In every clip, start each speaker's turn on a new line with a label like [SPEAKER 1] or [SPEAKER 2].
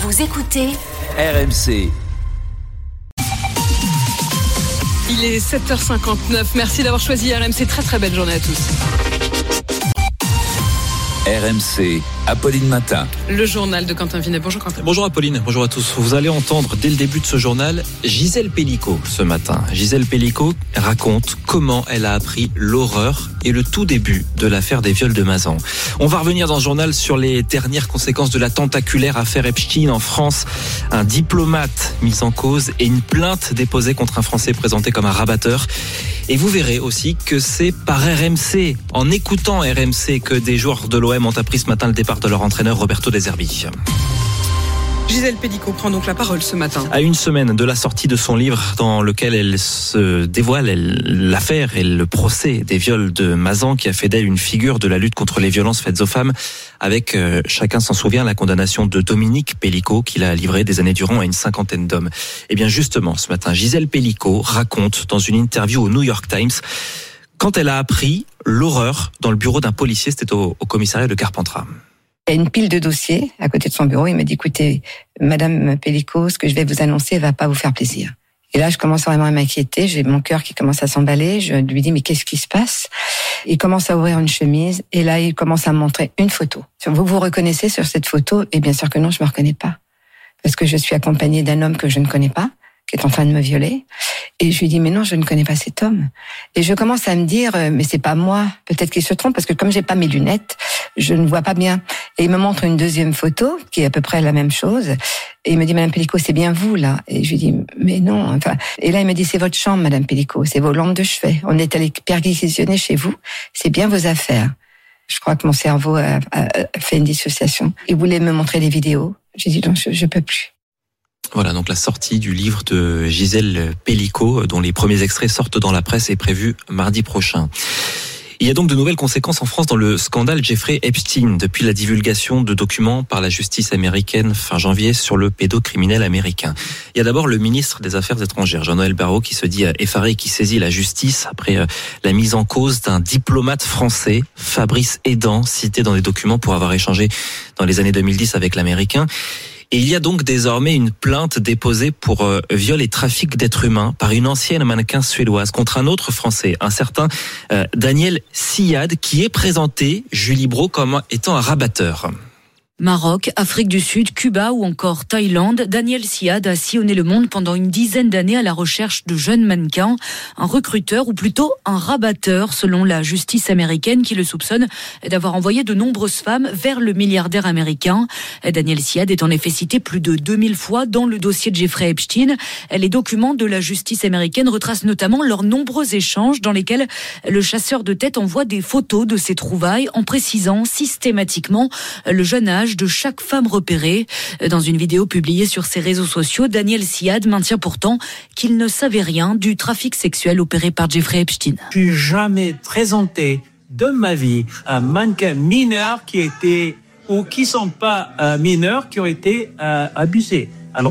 [SPEAKER 1] Vous écoutez
[SPEAKER 2] RMC.
[SPEAKER 3] Il est 7h59. Merci d'avoir choisi RMC. Très très belle journée à tous.
[SPEAKER 2] RMC, Apolline Matin.
[SPEAKER 3] Le journal de Quentin Vinet. Bonjour Quentin.
[SPEAKER 4] Bonjour Apolline, bonjour à tous. Vous allez entendre dès le début de ce journal Gisèle Pelicot ce matin. Gisèle Pelicot raconte comment elle a appris l'horreur et le tout début de l'affaire des viols de Mazan. On va revenir dans ce journal sur les dernières conséquences de la tentaculaire affaire Epstein en France. Un diplomate mis en cause et une plainte déposée contre un Français présenté comme un rabatteur. Et vous verrez aussi que c'est par RMC, en écoutant RMC, que des joueurs de l'OM ont appris ce matin le départ de leur entraîneur Roberto De Zerbi.
[SPEAKER 3] Gisèle Pelicot prend donc la parole ce matin.
[SPEAKER 4] À une semaine de la sortie de son livre dans lequel elle se dévoile l'affaire et le procès des viols de Mazan qui a fait d'elle une figure de la lutte contre les violences faites aux femmes avec, chacun s'en souvient, la condamnation de Dominique Pelicot qui l'a livré des années durant à une cinquantaine d'hommes. Et bien justement, ce matin, Gisèle Pelicot raconte dans une interview au New York Times quand elle a appris l'horreur dans le bureau d'un policier, c'était au commissariat de Carpentras.
[SPEAKER 5] Il y a une pile de dossiers à côté de son bureau. Il m'a dit, écoutez, Madame Pelicot, ce que je vais vous annoncer va pas vous faire plaisir. Et là, je commence vraiment à m'inquiéter. J'ai mon cœur qui commence à s'emballer. Je lui dis, mais qu'est-ce qui se passe? Il commence à ouvrir une chemise. Et là, il commence à me montrer une photo. Vous vous reconnaissez sur cette photo? Et bien sûr que non, je me reconnais pas. Parce que je suis accompagnée d'un homme que je ne connais pas, qui est en train de me violer. Et je lui dis, mais non, je ne connais pas cet homme. Et je commence à me dire, mais c'est pas moi. Peut-être qu'il se trompe, parce que comme j'ai pas mes lunettes, je ne vois pas bien. Et il me montre une deuxième photo, qui est à peu près la même chose. Et il me dit, Madame Pelicot, c'est bien vous, là. Et je lui dis, mais non. Enfin, et là, il me dit, c'est votre chambre, Madame Pelicot. C'est vos lampes de chevet. On est allé perquisitionner chez vous. C'est bien vos affaires. Je crois que mon cerveau a fait une dissociation. Il voulait me montrer les vidéos. J'ai dit, non, je peux plus.
[SPEAKER 4] Voilà, donc la sortie du livre de Gisèle Pelicot, dont les premiers extraits sortent dans la presse, est prévue mardi prochain. Il y a donc de nouvelles conséquences en France dans le scandale Jeffrey Epstein, depuis la divulgation de documents par la justice américaine fin janvier sur le pédocriminel américain. Il y a d'abord le ministre des Affaires étrangères, Jean-Noël Barrot, qui se dit effaré, qui saisit la justice après la mise en cause d'un diplomate français, Fabrice Hédan, cité dans des documents pour avoir échangé dans les années 2010 avec l'américain. Et il y a donc désormais une plainte déposée pour viol et trafic d'êtres humains par une ancienne mannequin suédoise contre un autre Français, un certain Daniel Siad, qui est présenté, Julie Brault, comme étant un rabatteur.
[SPEAKER 6] Maroc, Afrique du Sud, Cuba ou encore Thaïlande, Daniel Siad a sillonné le monde pendant une dizaine d'années à la recherche de jeunes mannequins. Un recruteur ou plutôt un rabatteur selon la justice américaine qui le soupçonne d'avoir envoyé de nombreuses femmes vers le milliardaire américain. Daniel Siad est en effet cité plus de 2000 fois dans le dossier de Jeffrey Epstein. Les documents de la justice américaine retracent notamment leurs nombreux échanges dans lesquels le chasseur de tête envoie des photos de ses trouvailles en précisant systématiquement le jeune âge de chaque femme repérée. Dans une vidéo publiée sur ses réseaux sociaux, Daniel Siad maintient pourtant qu'il ne savait rien du trafic sexuel opéré par Jeffrey Epstein.
[SPEAKER 7] Je n'ai jamais présenté de ma vie un mannequin mineur qui était ou qui sont pas mineurs qui ont été abusés. Alors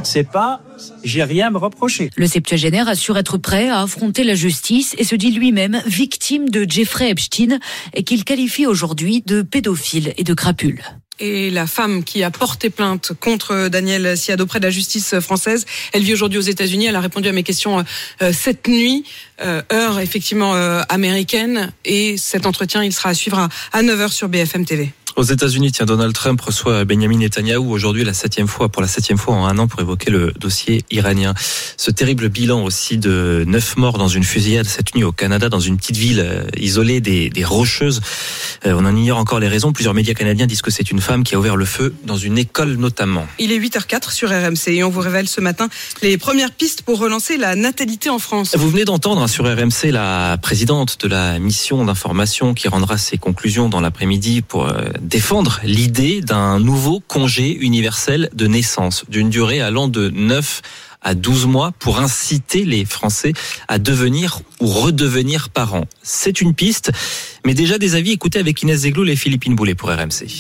[SPEAKER 7] j'ai rien à me reprocher.
[SPEAKER 6] Le septuagénaire assure être prêt à affronter la justice et se dit lui-même victime de Jeffrey Epstein et qu'il qualifie aujourd'hui de pédophile et de crapule.
[SPEAKER 3] Et la femme qui a porté plainte contre Daniel Siad auprès de la justice française, elle vit aujourd'hui aux États-Unis. Elle a répondu à mes questions cette nuit, heure effectivement américaine. Et cet entretien, il sera à suivre à 9h sur BFM TV.
[SPEAKER 4] Aux États-Unis, Donald Trump reçoit Benjamin Netanyahou aujourd'hui pour la septième fois en un an pour évoquer le dossier iranien. Ce terrible bilan aussi de 9 morts dans une fusillade cette nuit au Canada, dans une petite ville isolée des Rocheuses. On en ignore encore les raisons. Plusieurs médias canadiens disent que c'est une femme qui a ouvert le feu dans une école notamment. Il est
[SPEAKER 3] 8h04 sur RMC et on vous révèle ce matin les premières pistes pour relancer la natalité en France.
[SPEAKER 4] Vous venez d'entendre sur RMC la présidente de la mission d'information qui rendra ses conclusions dans l'après-midi pour défendre l'idée d'un nouveau congé universel de naissance d'une durée allant de 9 à 12 mois pour inciter les Français à devenir ou redevenir parents. C'est une piste, mais déjà des avis écoutés avec Inès Zegloul et Philippine Boulet pour RMC.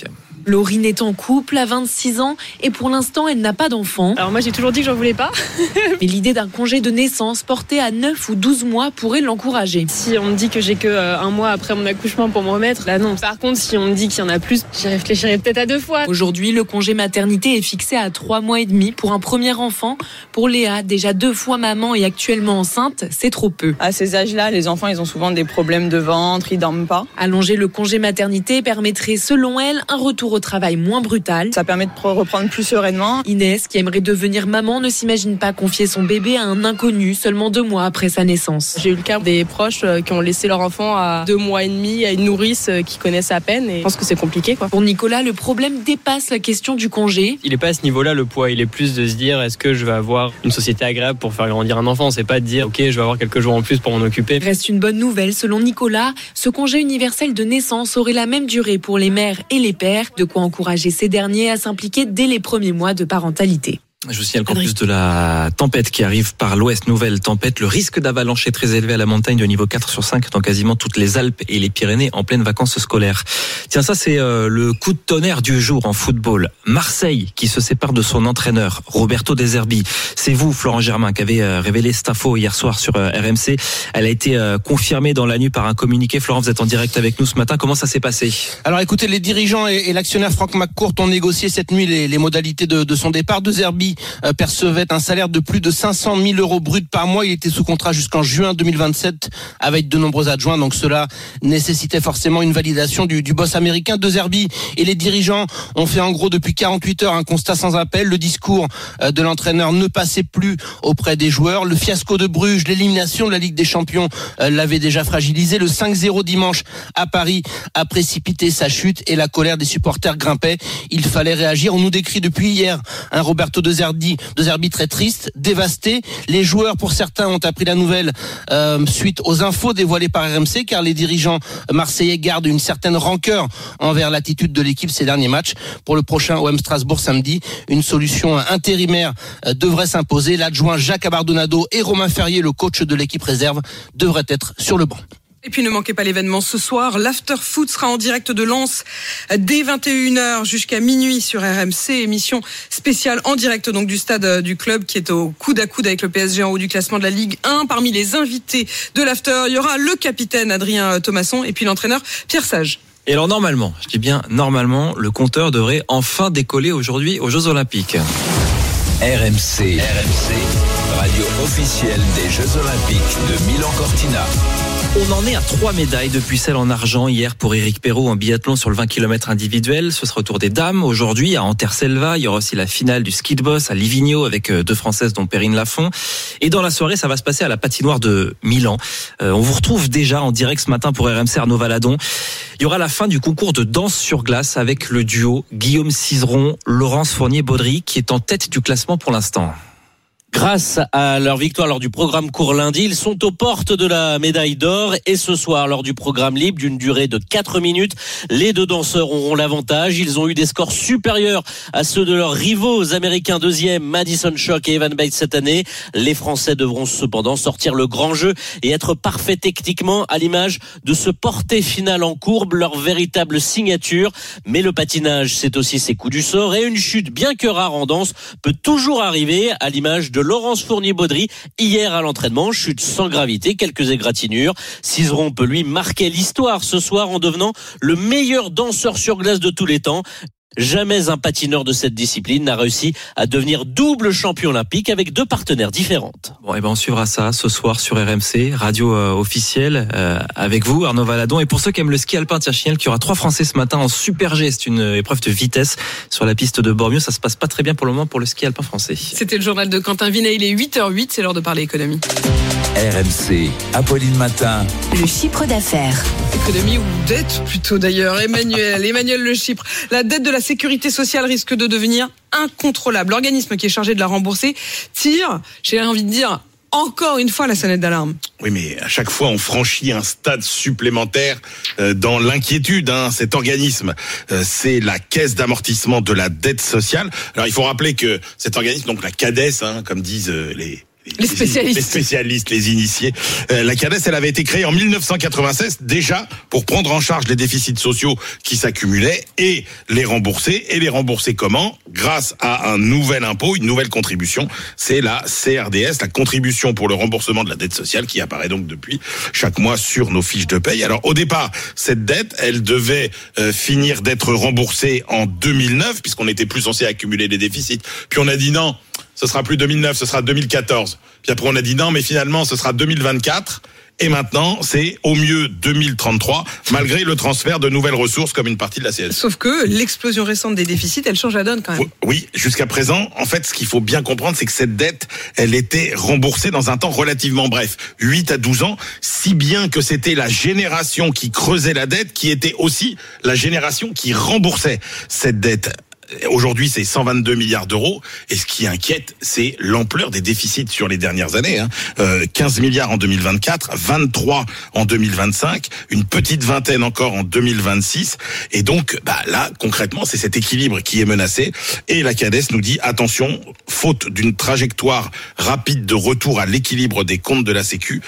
[SPEAKER 1] Laurine est en couple à 26 ans et pour l'instant, elle n'a pas d'enfant.
[SPEAKER 8] Alors moi, j'ai toujours dit que j'en voulais pas.
[SPEAKER 1] Mais l'idée d'un congé de naissance porté à 9 ou 12 mois pourrait l'encourager.
[SPEAKER 8] Si on me dit que j'ai que un mois après mon accouchement pour me remettre, là non. Par contre, si on me dit qu'il y en a plus, j'y réfléchirai peut-être à 2 fois.
[SPEAKER 1] Aujourd'hui, le congé maternité est fixé à 3 mois et demi pour un premier enfant. Pour Léa, déjà 2 fois maman et actuellement enceinte, c'est trop peu.
[SPEAKER 9] À ces âges-là, les enfants, ils ont souvent des problèmes de ventre, ils dorment pas.
[SPEAKER 1] Allonger le congé maternité permettrait, selon elle, un retour au travail moins brutal.
[SPEAKER 9] Ça permet de reprendre plus sereinement.
[SPEAKER 1] Inès, qui aimerait devenir maman, ne s'imagine pas confier son bébé à un inconnu seulement 2 mois après sa naissance.
[SPEAKER 8] J'ai eu le cas des proches qui ont laissé leur enfant à 2 mois et demi à une nourrice qu'ils connaissent à peine et je pense que c'est compliqué, quoi.
[SPEAKER 1] Pour Nicolas, le problème dépasse la question du congé.
[SPEAKER 10] Il n'est pas à ce niveau-là le poids, il est plus de se dire est-ce que je vais avoir une société agréable pour faire grandir un enfant, c'est pas de dire ok je vais avoir quelques jours en plus pour m'en occuper.
[SPEAKER 1] Reste une bonne nouvelle, selon Nicolas, ce congé universel de naissance aurait la même durée pour les mères et les pères, de quoi encourager ces derniers à s'impliquer dès les premiers mois de parentalité.
[SPEAKER 4] Je vous signale qu'en plus de la tempête qui arrive par l'ouest, nouvelle tempête, le risque d'avalanche est très élevé à la montagne de niveau 4 sur 5 dans quasiment toutes les Alpes et les Pyrénées en pleine vacances scolaires. Tiens, ça c'est le coup de tonnerre du jour en football. Marseille qui se sépare de son entraîneur, Roberto De Zerbi. C'est vous, Florent Germain, qui avez révélé cette info hier soir sur RMC. Elle a été confirmée dans la nuit par un communiqué. Florent, vous êtes en direct avec nous ce matin. Comment ça s'est passé ?
[SPEAKER 11] Alors écoutez, les dirigeants et l'actionnaire Franck McCourt ont négocié cette nuit les modalités de son départ. De Zerbi percevait un salaire de plus de 500 000 euros bruts par mois. Il était sous contrat jusqu'en juin 2027 avec de nombreux adjoints. Donc cela nécessitait forcément une validation du boss américain. De Zerbi et les dirigeants ont fait en gros depuis 48 heures un constat sans appel. Le discours de l'entraîneur ne passait plus auprès des joueurs. Le fiasco de Bruges, l'élimination de la Ligue des Champions l'avait déjà fragilisé. Le 5-0 dimanche à Paris a précipité sa chute et la colère des supporters grimpait. Il fallait réagir. On nous décrit depuis hier un Roberto De Zerbi très triste, dévasté. Les joueurs, pour certains, ont appris la nouvelle suite aux infos dévoilées par RMC, car les dirigeants marseillais gardent une certaine rancœur envers l'attitude de l'équipe ces derniers matchs. Pour le prochain OM Strasbourg samedi, une solution intérimaire devrait s'imposer. L'adjoint Jacques Abardonado et Romain Ferrier, le coach de l'équipe réserve, devraient être sur le banc.
[SPEAKER 3] Et puis ne manquez pas l'événement ce soir. L'After Foot sera en direct de Lens dès 21h jusqu'à minuit sur RMC. Émission spéciale en direct donc du stade du club qui est au coude à coude avec le PSG en haut du classement de la Ligue 1. Parmi les invités de l'After, il y aura le capitaine Adrien Thomasson et puis l'entraîneur Pierre Sage.
[SPEAKER 4] Et alors normalement, je dis bien normalement, le compteur devrait enfin décoller aujourd'hui aux Jeux Olympiques.
[SPEAKER 2] RMC, radio officielle des Jeux Olympiques de Milan-Cortina.
[SPEAKER 4] On en est à 3 médailles depuis celle en argent hier pour Éric Perrault en biathlon sur le 20 km individuel. Ce sera au tour des dames aujourd'hui à Anterselva. Il y aura aussi la finale du ski de boss à Livigno avec 2 Françaises dont Perrine Lafont. Et dans la soirée, ça va se passer à la patinoire de Milan. On vous retrouve déjà en direct ce matin pour RMC Arnaud Valadon. Il y aura la fin du concours de danse sur glace avec le duo Guillaume Cizeron, Laurence Fournier-Baudry qui est en tête du classement pour l'instant.
[SPEAKER 12] Grâce à leur victoire lors du programme court lundi, ils sont aux portes de la médaille d'or. Et ce soir, lors du programme libre d'une durée de 4 minutes, les 2 danseurs auront l'avantage. Ils ont eu des scores supérieurs à ceux de leurs rivaux américains 2e, Madison Chock et Evan Bates cette année. Les Français devront cependant sortir le grand jeu et être parfaits techniquement à l'image de ce porté final en courbe, leur véritable signature. Mais le patinage, c'est aussi ses coups du sort et une chute bien que rare en danse peut toujours arriver à l'image de Laurence Fournier-Baudry hier à l'entraînement, chute sans gravité, quelques égratignures. Cizeron peut lui marquer l'histoire ce soir en devenant le meilleur danseur sur glace de tous les temps. Jamais un patineur de cette discipline n'a réussi à devenir double champion olympique avec 2 partenaires différentes.
[SPEAKER 4] Bon, et ben on suivra ça ce soir sur RMC, radio officielle, avec vous, Arnaud Valadon. Et pour ceux qui aiment le ski alpin, tiens, Chiel, qu'il y aura 3 Français ce matin en Super G. C'est une épreuve de vitesse sur la piste de Bormio. Ça se passe pas très bien pour le moment pour le ski alpin français.
[SPEAKER 3] C'était le journal de Quentin Vinet. Il est 8h08, c'est l'heure de parler économie.
[SPEAKER 2] RMC, Apolline Matin.
[SPEAKER 13] Le chiffre d'affaires.
[SPEAKER 3] Économie ou dette plutôt d'ailleurs. Emmanuel Le Chypre. La dette de la sécurité sociale risque de devenir incontrôlable. L'organisme qui est chargé de la rembourser tire, j'ai envie de dire, encore une fois la sonnette d'alarme.
[SPEAKER 14] Oui, mais à chaque fois, on franchit un stade supplémentaire dans l'inquiétude. Cet organisme, c'est la Caisse d'amortissement de la dette sociale. Alors, il faut rappeler que cet organisme, donc la CADES, comme disent les
[SPEAKER 3] Les spécialistes.
[SPEAKER 14] Les spécialistes, les initiés. La CADES, elle avait été créée en 1996 déjà pour prendre en charge les déficits sociaux qui s'accumulaient et les rembourser. Et les rembourser comment ? Grâce à un nouvel impôt, une nouvelle contribution. C'est la CRDS, la contribution pour le remboursement de la dette sociale qui apparaît donc depuis chaque mois sur nos fiches de paye. Alors au départ, cette dette, elle devait finir d'être remboursée en 2009 puisqu'on n'était plus censé accumuler les déficits. Puis on a dit non. Ce sera plus 2009, ce sera 2014. Puis après, on a dit non, mais finalement, ce sera 2024. Et maintenant, c'est au mieux 2033, malgré le transfert de nouvelles ressources comme une partie de la CSG.
[SPEAKER 3] Sauf que l'explosion récente des déficits, elle change la donne quand même.
[SPEAKER 14] Oui, jusqu'à présent, en fait, ce qu'il faut bien comprendre, c'est que cette dette, elle était remboursée dans un temps relativement bref, 8 à 12 ans, si bien que c'était la génération qui creusait la dette qui était aussi la génération qui remboursait cette dette. Aujourd'hui, c'est 122 milliards d'euros. Et ce qui inquiète, c'est l'ampleur des déficits sur les dernières années. 15 milliards en 2024, 23 en 2025, une petite vingtaine encore en 2026. Et donc, là, concrètement, c'est cet équilibre qui est menacé. Et la CADES nous dit, attention, faute d'une trajectoire rapide de retour à l'équilibre des comptes de la Sécu,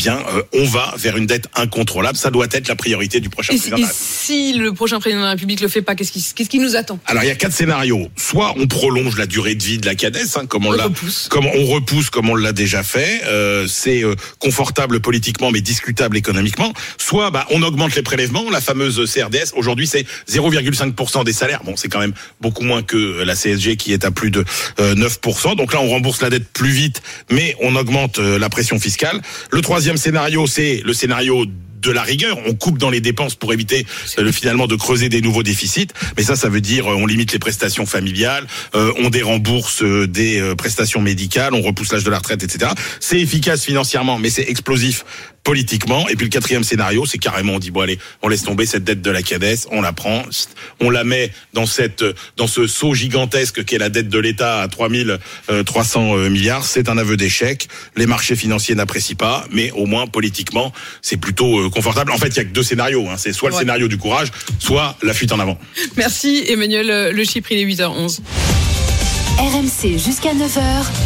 [SPEAKER 14] on va vers une dette incontrôlable. Ça doit être la priorité du prochain président de la République.
[SPEAKER 3] Et si le prochain président de la République le fait pas, qu'est-ce qui nous attend ?
[SPEAKER 14] Alors, il y a 4 scénarios. Soit on prolonge la durée de vie de la CADES, comme on repousse, comme on l'a déjà fait. C'est confortable politiquement, mais discutable économiquement. Soit on augmente les prélèvements, la fameuse CRDS. Aujourd'hui, c'est 0,5% des salaires. Bon, c'est quand même beaucoup moins que la CSG qui est à plus de 9%. Donc là, on rembourse la dette plus vite, mais on augmente la pression fiscale. Le troisième scénario, c'est le scénario de la rigueur, on coupe dans les dépenses pour éviter finalement de creuser des nouveaux déficits, mais ça veut dire on limite les prestations familiales, on dérembourse des prestations médicales, on repousse l'âge de la retraite, etc. C'est efficace financièrement, mais c'est explosif politiquement. Et puis le quatrième scénario, c'est carrément on dit bon allez, on laisse tomber cette dette de la CADES, on la prend, on la met dans ce seau gigantesque qu'est la dette de l'État à 3300 milliards. C'est un aveu d'échec. Les marchés financiers n'apprécient pas, mais au moins politiquement, c'est plutôt confortable. En fait, il y a que 2 scénarios. C'est soit le scénario du courage, soit la fuite en avant.
[SPEAKER 3] Merci Emmanuel Le Chypre, il est 8h11.
[SPEAKER 13] RMC jusqu'à 9h.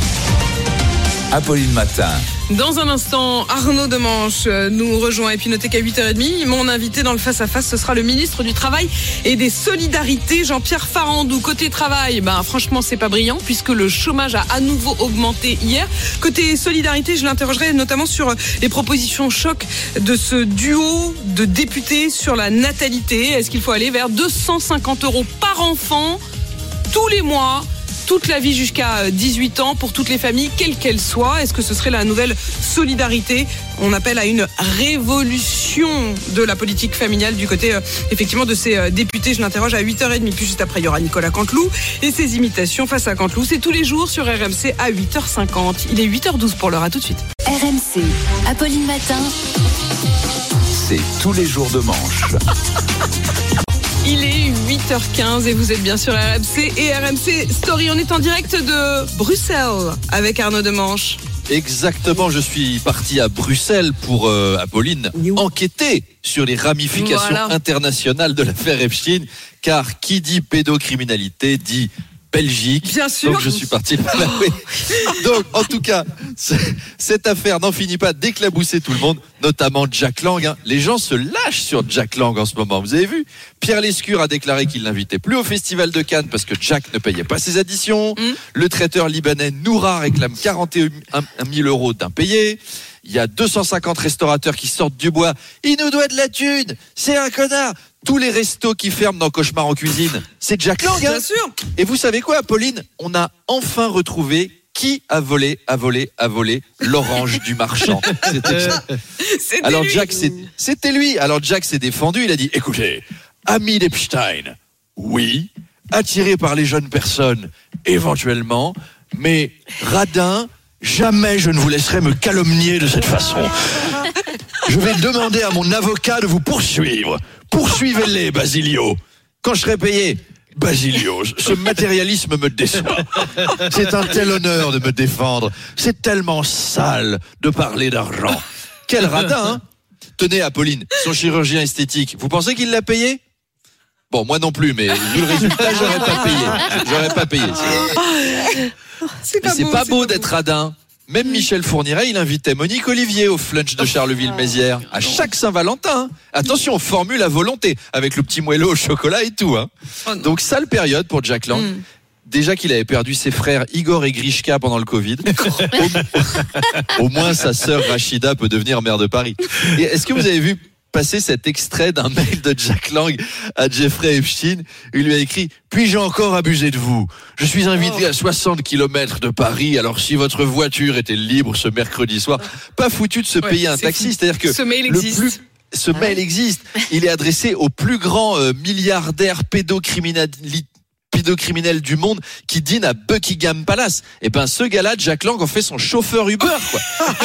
[SPEAKER 2] Apolline Matin.
[SPEAKER 3] Dans un instant, Arnaud Demanche nous rejoint. Et puis notez qu'à 8h30, mon invité dans le face-à-face, ce sera le ministre du Travail et des Solidarités, Jean-Pierre Farandou. Côté travail, franchement, c'est pas brillant puisque le chômage a à nouveau augmenté hier. Côté Solidarité, je l'interrogerai notamment sur les propositions choc de ce duo de députés sur la natalité. Est-ce qu'il faut aller vers 250 € par enfant tous les mois ? Toute la vie jusqu'à 18 ans pour toutes les familles, quelles qu'elles soient. Est-ce que ce serait la nouvelle solidarité ? On appelle à une révolution de la politique familiale du côté effectivement de ces députés. Je l'interroge à 8h30. Puis juste après, il y aura Nicolas Canteloup et ses imitations face à Canteloup. C'est tous les jours sur RMC à 8h50. Il est 8h12 pour l'heure. À tout de suite.
[SPEAKER 13] RMC, Apolline Matin.
[SPEAKER 2] C'est tous les jours de manche.
[SPEAKER 3] Il est 8h15 et vous êtes bien sur RMC et RMC Story. On est en direct de Bruxelles avec Arnaud Demanche.
[SPEAKER 15] Exactement, je suis parti à Bruxelles pour, Apolline, enquêter sur les ramifications internationales de l'affaire Epstein, car qui dit pédocriminalité dit Belgique.
[SPEAKER 3] Bien sûr.
[SPEAKER 15] Donc je suis parti là-bas. Donc en tout cas, cette affaire n'en finit pas d'éclabousser tout le monde, notamment Jack Lang. Les gens se lâchent sur Jack Lang en ce moment. Vous avez vu ? Pierre Lescure a déclaré qu'il l'invitait plus au Festival de Cannes parce que Jack ne payait pas ses additions. Le traiteur libanais Noura réclame 41 000 € d'impayés. Il y a 250 restaurateurs qui sortent du bois. Il nous doit de la thune. C'est un connard. Tous les restos qui ferment dans Cauchemar en cuisine, c'est Jack Lang.
[SPEAKER 3] Bien sûr.
[SPEAKER 15] Et vous savez quoi, Apolline ? On a enfin retrouvé qui a volé l'orange du marchand.
[SPEAKER 3] C'était
[SPEAKER 15] Alors
[SPEAKER 3] lui.
[SPEAKER 15] Jack, c'était lui. Alors Jack s'est défendu. Il a dit écoutez, ami d'Epstein, oui, attiré par les jeunes personnes, éventuellement, mais radin. Jamais je ne vous laisserai me calomnier de cette façon. Je vais demander à mon avocat de vous poursuivre. Poursuivez-les, Basilio. Quand je serai payé, Basilio, ce matérialisme me déçoit. C'est un tel honneur de me défendre. C'est tellement sale de parler d'argent. Quel radin, hein ? Tenez, Apolline, son chirurgien esthétique, vous pensez qu'il l'a payé ? Bon, moi non plus, mais vu le résultat, j'aurais pas payé.
[SPEAKER 3] C'est
[SPEAKER 15] pas beau d'être radin. Même Michel Fourniret, il invitait Monique Olivier au flunch de Charleville-Mézières. À chaque Saint-Valentin. Attention, formule à volonté, avec le petit moelleux au chocolat et tout. Donc, sale période pour Jack Lang. Déjà qu'il avait perdu ses frères Igor et Grishka pendant le Covid. Au moins, sa sœur Rachida peut devenir maire de Paris. Et est-ce que vous avez vu passer cet extrait d'un mail de Jack Lang à Jeffrey Epstein? Il lui a écrit: puis-je encore abuser de vous? Je suis invité à 60 km de Paris, alors si votre voiture était libre ce mercredi soir, pas foutu de se payer un taxi. C'est-à-dire que
[SPEAKER 3] ce mail existe.
[SPEAKER 15] Ce mail existe. Il est adressé au plus grand milliardaire pédocriminel du monde qui dîne à Buckingham Palace. Et ben ce gars-là, Jack Lang, en fait son chauffeur Uber, quoi.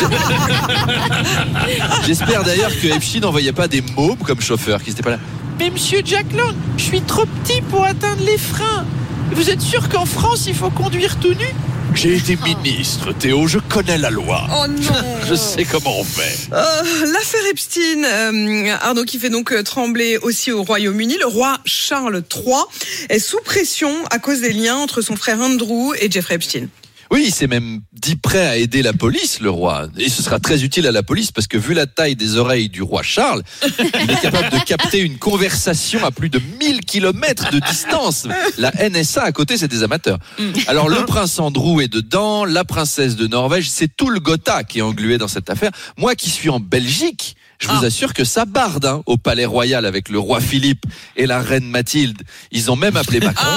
[SPEAKER 15] J'espère d'ailleurs que Epstein n'envoyait pas des mômes comme chauffeur, qui n'étaient pas là. Mais monsieur Jack Lang, je suis trop petit pour atteindre les freins. Vous êtes sûr qu'en France il faut conduire tout nu? J'ai été ministre, Théo, je connais la loi.
[SPEAKER 3] Oh non.
[SPEAKER 15] Je sais comment on fait.
[SPEAKER 3] L'affaire Epstein, Arnaud, qui fait donc trembler aussi au Royaume-Uni. Le roi Charles III est sous pression à cause des liens entre son frère Andrew et Jeffrey Epstein.
[SPEAKER 15] Oui, il s'est même dit prêt à aider la police, le roi. Et ce sera très utile à la police parce que vu la taille des oreilles du roi Charles, il est capable de capter une conversation à plus de 1000 km de distance. La NSA à côté, c'est des amateurs. Alors le prince Andrew est dedans, la princesse de Norvège, c'est tout le Gotha qui est englué dans cette affaire. Moi qui suis en Belgique, je vous assure que ça barde au palais royal avec le roi Philippe et la reine Mathilde. Ils ont même appelé Macron.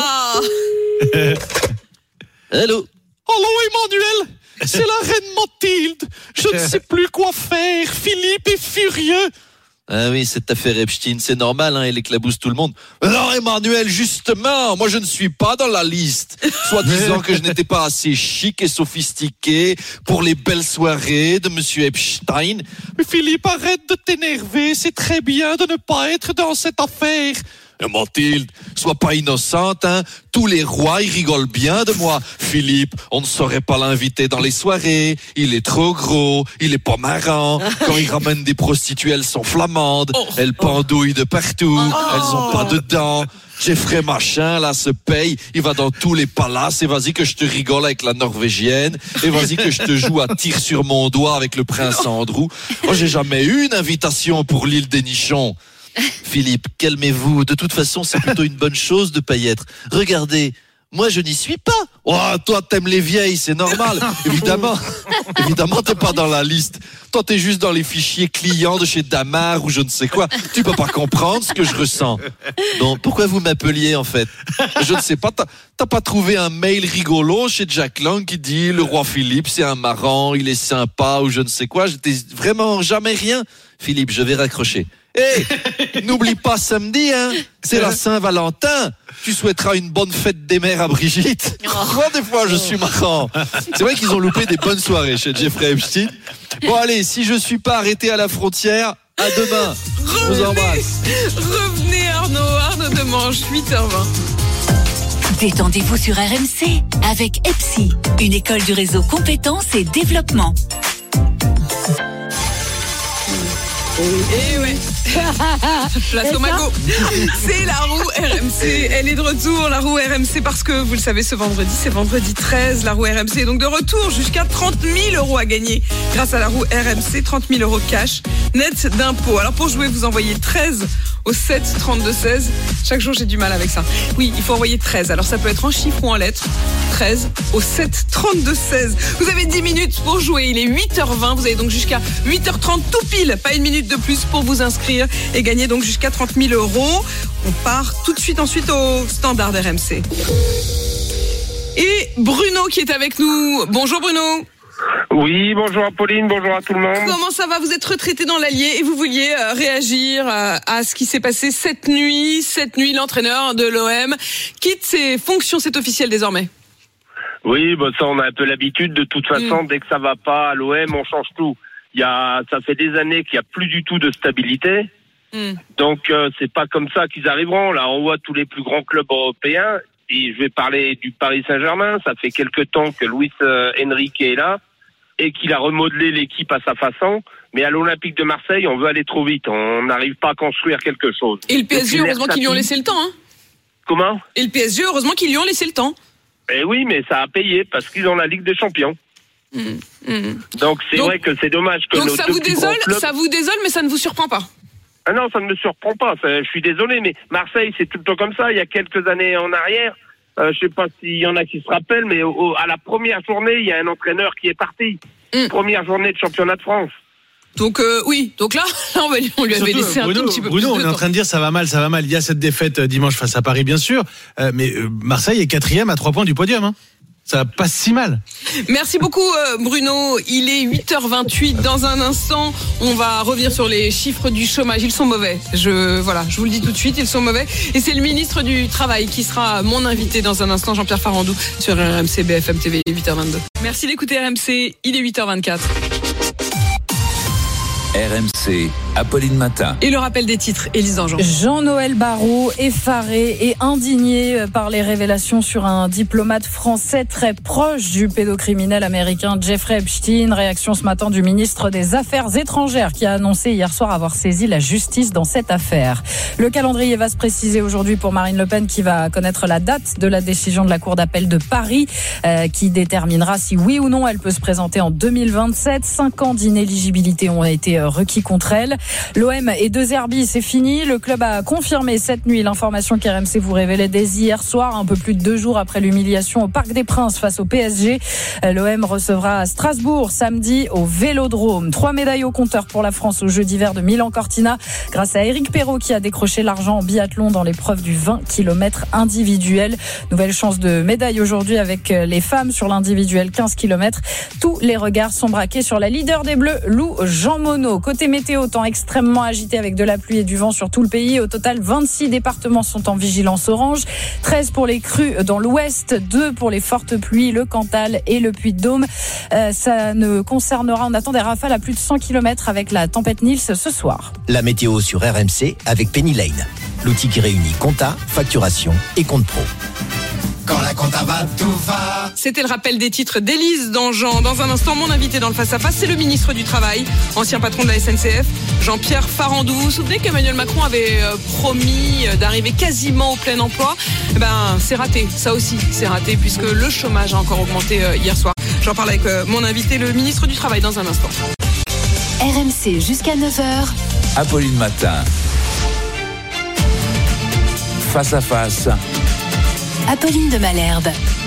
[SPEAKER 15] Hello.
[SPEAKER 11] Allô Emmanuel, c'est la reine Mathilde. Je ne sais plus quoi faire. Philippe est furieux.
[SPEAKER 15] Ah oui, cette affaire Epstein, c'est normal, elle éclabousse tout le monde. Non Emmanuel, justement, moi je ne suis pas dans la liste. Soit disant que je n'étais pas assez chic et sophistiqué pour les belles soirées de monsieur Epstein.
[SPEAKER 11] Mais Philippe, arrête de t'énerver. C'est très bien de ne pas être dans cette affaire.
[SPEAKER 15] Mathilde, sois pas innocente, Tous les rois, ils rigolent bien de moi. Philippe, on ne saurait pas l'inviter dans les soirées. Il est trop gros, il est pas marrant. Quand il ramène des prostituées, elles sont flamandes. Elles pendouillent de partout. Elles ont pas de dents. Jeffrey machin, là, se paye. Il va dans tous les palaces. Et vas-y que je te rigole avec la norvégienne. Et vas-y que je te joue à tir sur mon doigt avec le prince Andrew. Moi, j'ai jamais eu une invitation pour l'île des Nichons. Philippe, calmez-vous. De toute façon, c'est plutôt une bonne chose de pas y être. Regardez, moi je n'y suis pas. Oh, toi t'aimes les vieilles, c'est normal. Évidemment, t'es pas dans la liste. Toi t'es juste dans les fichiers clients de chez Damar ou je ne sais quoi. Tu peux pas comprendre ce que je ressens. Donc pourquoi vous m'appeliez en fait? Je ne sais pas. T'as pas trouvé un mail rigolo chez Jack Lang qui dit le roi Philippe c'est un marrant, il est sympa ou je ne sais quoi? J'étais vraiment jamais rien. Philippe, je vais raccrocher. N'oublie pas samedi, c'est la Saint-Valentin. Tu souhaiteras une bonne fête des mères à Brigitte. Moi, des fois, je suis marrant. C'est vrai qu'ils ont loupé des bonnes soirées chez Jeffrey Epstein. Bon, allez, si je suis pas arrêté à la frontière, à demain. Je vous embrasse.
[SPEAKER 3] Revenez, Arnaud Demanche, 8h20.
[SPEAKER 13] Détendez-vous sur RMC avec EPSI, une école du réseau compétences et développement.
[SPEAKER 3] Et ouais. Place au magot. C'est la roue RMC. Elle est de retour, la roue RMC, parce que vous le savez, ce vendredi, c'est vendredi 13. La roue RMC est donc de retour, jusqu'à 30 000 € à gagner grâce à la roue RMC. 30 000 € cash, net d'impôts. Alors pour jouer, vous envoyez 13 au 7 32 16. Chaque jour, j'ai du mal avec ça. Oui, il faut envoyer 13. Alors ça peut être en chiffres ou en lettres. 13 au 7 32 16. Vous avez 10 minutes pour jouer. Il est 8h20. Vous avez donc jusqu'à 8h30 tout pile. Pas une minute de plus pour vous inscrire et gagner donc jusqu'à 30 000 €. On part tout de suite ensuite au standard RMC. Et Bruno qui est avec nous. Bonjour Bruno.
[SPEAKER 16] Oui, bonjour Apolline, bonjour à tout le monde.
[SPEAKER 3] Comment ça va? Vous êtes retraité dans l'Allier et vous vouliez réagir à ce qui s'est passé cette nuit. Cette nuit, l'entraîneur de l'OM quitte ses fonctions, c'est officiel désormais.
[SPEAKER 16] Oui, ça on a un peu l'habitude. De toute façon, dès que ça va pas à l'OM, on change tout. Ça fait des années qu'il n'y a plus du tout de stabilité. Donc c'est pas comme ça qu'ils arriveront. Là, on voit tous les plus grands clubs européens. Et je vais parler du Paris Saint-Germain. Ça fait quelque temps que Luis Enrique est là et qu'il a remodelé l'équipe à sa façon. Mais à l'Olympique de Marseille, on veut aller trop vite. On n'arrive pas à construire quelque chose.
[SPEAKER 3] Et le PSG, heureusement qu'ils lui ont laissé le temps.
[SPEAKER 16] Comment?
[SPEAKER 3] Et le PSG, heureusement qu'ils lui ont laissé le temps.
[SPEAKER 16] Eh oui, mais ça a payé parce qu'ils ont la Ligue des Champions. Donc vrai que c'est dommage que
[SPEAKER 3] donc ça vous désole, mais ça ne vous surprend pas.
[SPEAKER 16] Ah non, ça ne me surprend pas. Je suis désolé, mais Marseille, c'est tout le temps comme ça. Il y a quelques années en arrière, je sais pas s'il y en a qui se rappellent, mais à la première journée, il y a un entraîneur qui est parti. Première journée de championnat de France.
[SPEAKER 3] Donc oui, donc là on lui avait laissé un tout petit peu plus de temps.
[SPEAKER 17] On est en train de dire ça va mal. Il y a cette défaite dimanche face à Paris, bien sûr, mais Marseille est 4e à 3 points du podium. Hein. Ça passe si mal.
[SPEAKER 3] Merci beaucoup Bruno. Il est 8h28. Dans un instant, on va revenir sur les chiffres du chômage. Ils sont mauvais. Je vous le dis tout de suite, ils sont mauvais. Et c'est le ministre du Travail qui sera mon invité dans un instant, Jean-Pierre Farandou, sur RMC BFM TV, 8h22. Merci d'écouter RMC. Il est 8h24.
[SPEAKER 2] RMC, Apolline Matin.
[SPEAKER 3] Et le rappel des titres, Élise Dangean.
[SPEAKER 18] Jean-Noël Barrot, effaré et indigné par les révélations sur un diplomate français très proche du pédocriminel américain Jeffrey Epstein. Réaction ce matin du ministre des Affaires étrangères qui a annoncé hier soir avoir saisi la justice dans cette affaire. Le calendrier va se préciser aujourd'hui pour Marine Le Pen qui va connaître la date de la décision de la Cour d'appel de Paris qui déterminera si oui ou non elle peut se présenter en 2027. 5 ans d'inéligibilité ont été requis contre elle. L'OM et De Zerbi, c'est fini. Le club a confirmé cette nuit l'information qu'RMC vous révélait dès hier soir, un peu plus de 2 jours après l'humiliation au Parc des Princes face au PSG. L'OM recevra à Strasbourg samedi au Vélodrome. 3 médailles au compteur pour la France aux Jeux d'hiver de Milan-Cortina grâce à Éric Perrault qui a décroché l'argent en biathlon dans l'épreuve du 20 km individuel. Nouvelle chance de médaille aujourd'hui avec les femmes sur l'individuel 15 km. Tous les regards sont braqués sur la leader des Bleus, Lou Jean Monod. Côté météo, temps extrêmement agité avec de la pluie et du vent sur tout le pays. Au total, 26 départements sont en vigilance orange. 13 pour les crues dans l'ouest, 2 pour les fortes pluies, le Cantal et le Puy-de-Dôme. Ça ne concernera, on attend des rafales à plus de 100 km avec la tempête Nils ce soir.
[SPEAKER 19] La météo sur RMC avec Penny Lane, l'outil qui réunit compta, facturation et compte pro.
[SPEAKER 3] Quand la compta va, tout va. C'était le rappel des titres d'Élise Dangean. Dans un instant, mon invité dans le face-à-face, c'est le ministre du Travail, ancien patron de la SNCF, Jean-Pierre Farandou. Vous vous souvenez qu'Emmanuel Macron avait promis d'arriver quasiment au plein emploi? C'est raté. Ça aussi, c'est raté puisque le chômage a encore augmenté hier soir. J'en parle avec mon invité, le ministre du Travail, dans un instant.
[SPEAKER 13] RMC jusqu'à 9h.
[SPEAKER 2] Apolline Matin. Face à face.
[SPEAKER 13] Apolline de Malherbe.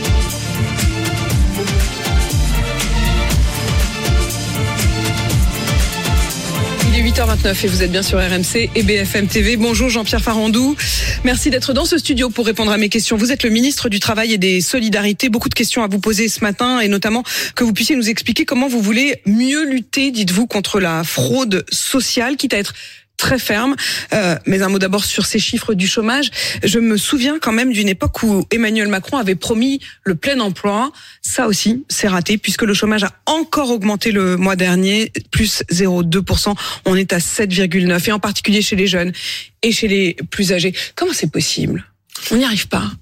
[SPEAKER 3] Il est 8h29 et vous êtes bien sur RMC et BFM TV. Bonjour Jean-Pierre Farandou. Merci d'être dans ce studio pour répondre à mes questions. Vous êtes le ministre du Travail et des Solidarités. Beaucoup de questions à vous poser ce matin et notamment que vous puissiez nous expliquer comment vous voulez mieux lutter, dites-vous, contre la fraude sociale, quitte à être très ferme. Mais un mot d'abord sur ces chiffres du chômage. Je me souviens quand même d'une époque où Emmanuel Macron avait promis le plein emploi. Ça aussi, c'est raté puisque le chômage a encore augmenté le mois dernier, plus 0,2%. On est à 7,9% et en particulier chez les jeunes et chez les plus âgés. Comment c'est possible? On n'y arrive pas.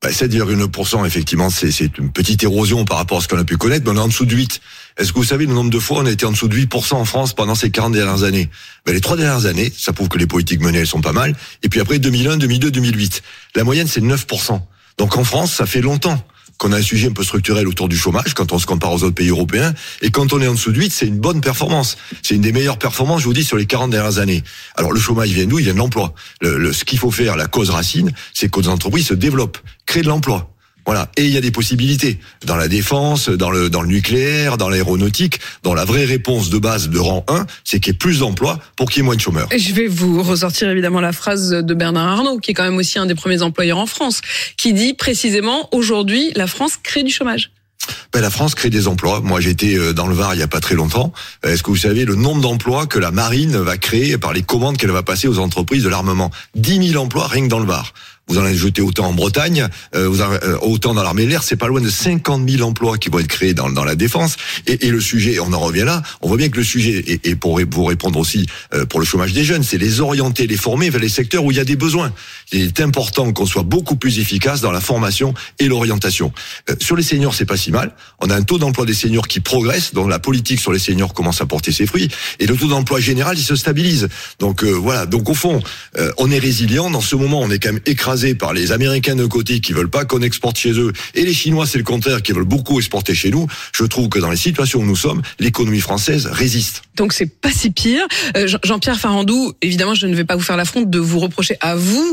[SPEAKER 20] 7,9%, effectivement, c'est une petite érosion par rapport à ce qu'on a pu connaître, mais on est en dessous de 8. Est-ce que vous savez le nombre de fois on a été en dessous de 8% en France pendant ces 40 dernières années? Les 3 dernières années, ça prouve que les politiques menées, elles sont pas mal. Et puis après, 2001, 2002, 2008. La moyenne, c'est 9%. Donc en France, ça fait longtemps qu'on a un sujet un peu structurel autour du chômage quand on se compare aux autres pays européens. Et quand on est en dessous de 8, c'est une bonne performance. C'est une des meilleures performances, je vous dis, sur les 40 dernières années. Alors le chômage, il vient d'où? Il vient de l'emploi. Ce qu'il faut faire, la cause racine, c'est que nos entreprises se développent, créent de l'emploi. Voilà. Et il y a des possibilités. Dans la défense, dans le nucléaire, dans l'aéronautique, dans la vraie réponse de base de rang 1, c'est qu'il y ait plus d'emplois pour qu'il y ait moins de chômeurs.
[SPEAKER 3] Je vais vous ressortir évidemment la phrase de Bernard Arnault, qui est quand même aussi un des premiers employeurs en France, qui dit précisément, aujourd'hui, la France crée du chômage.
[SPEAKER 20] La France crée des emplois. Moi, j'étais dans le Var il y a pas très longtemps. Est-ce que vous savez le nombre d'emplois que la marine va créer par les commandes qu'elle va passer aux entreprises de l'armement? 10 000 emplois rien que dans le Var. Vous en avez jeté autant en Bretagne, autant dans l'armée de l'air, c'est pas loin de 50 000 emplois qui vont être créés dans la défense. Et le sujet, on en revient là, on voit bien que le sujet, et pour vous répondre aussi pour le chômage des jeunes, c'est les orienter, les former vers les secteurs où il y a des besoins. Il est important qu'on soit beaucoup plus efficace dans la formation et l'orientation. Sur les seniors, c'est pas si mal. On a un taux d'emploi des seniors qui progresse, donc la politique sur les seniors commence à porter ses fruits, et le taux d'emploi général, il se stabilise. Donc voilà, donc au fond, on est résilient. Dans ce moment, on est quand même écrasé écrasés par les Américains d'un côté qui veulent pas qu'on exporte chez eux, et les Chinois, c'est le contraire, qui veulent beaucoup exporter chez nous, je trouve que dans les situations où nous sommes, l'économie française résiste.
[SPEAKER 3] Donc c'est pas si pire. Jean-Pierre Farandou, évidemment, je ne vais pas vous faire l'affront de vous reprocher à vous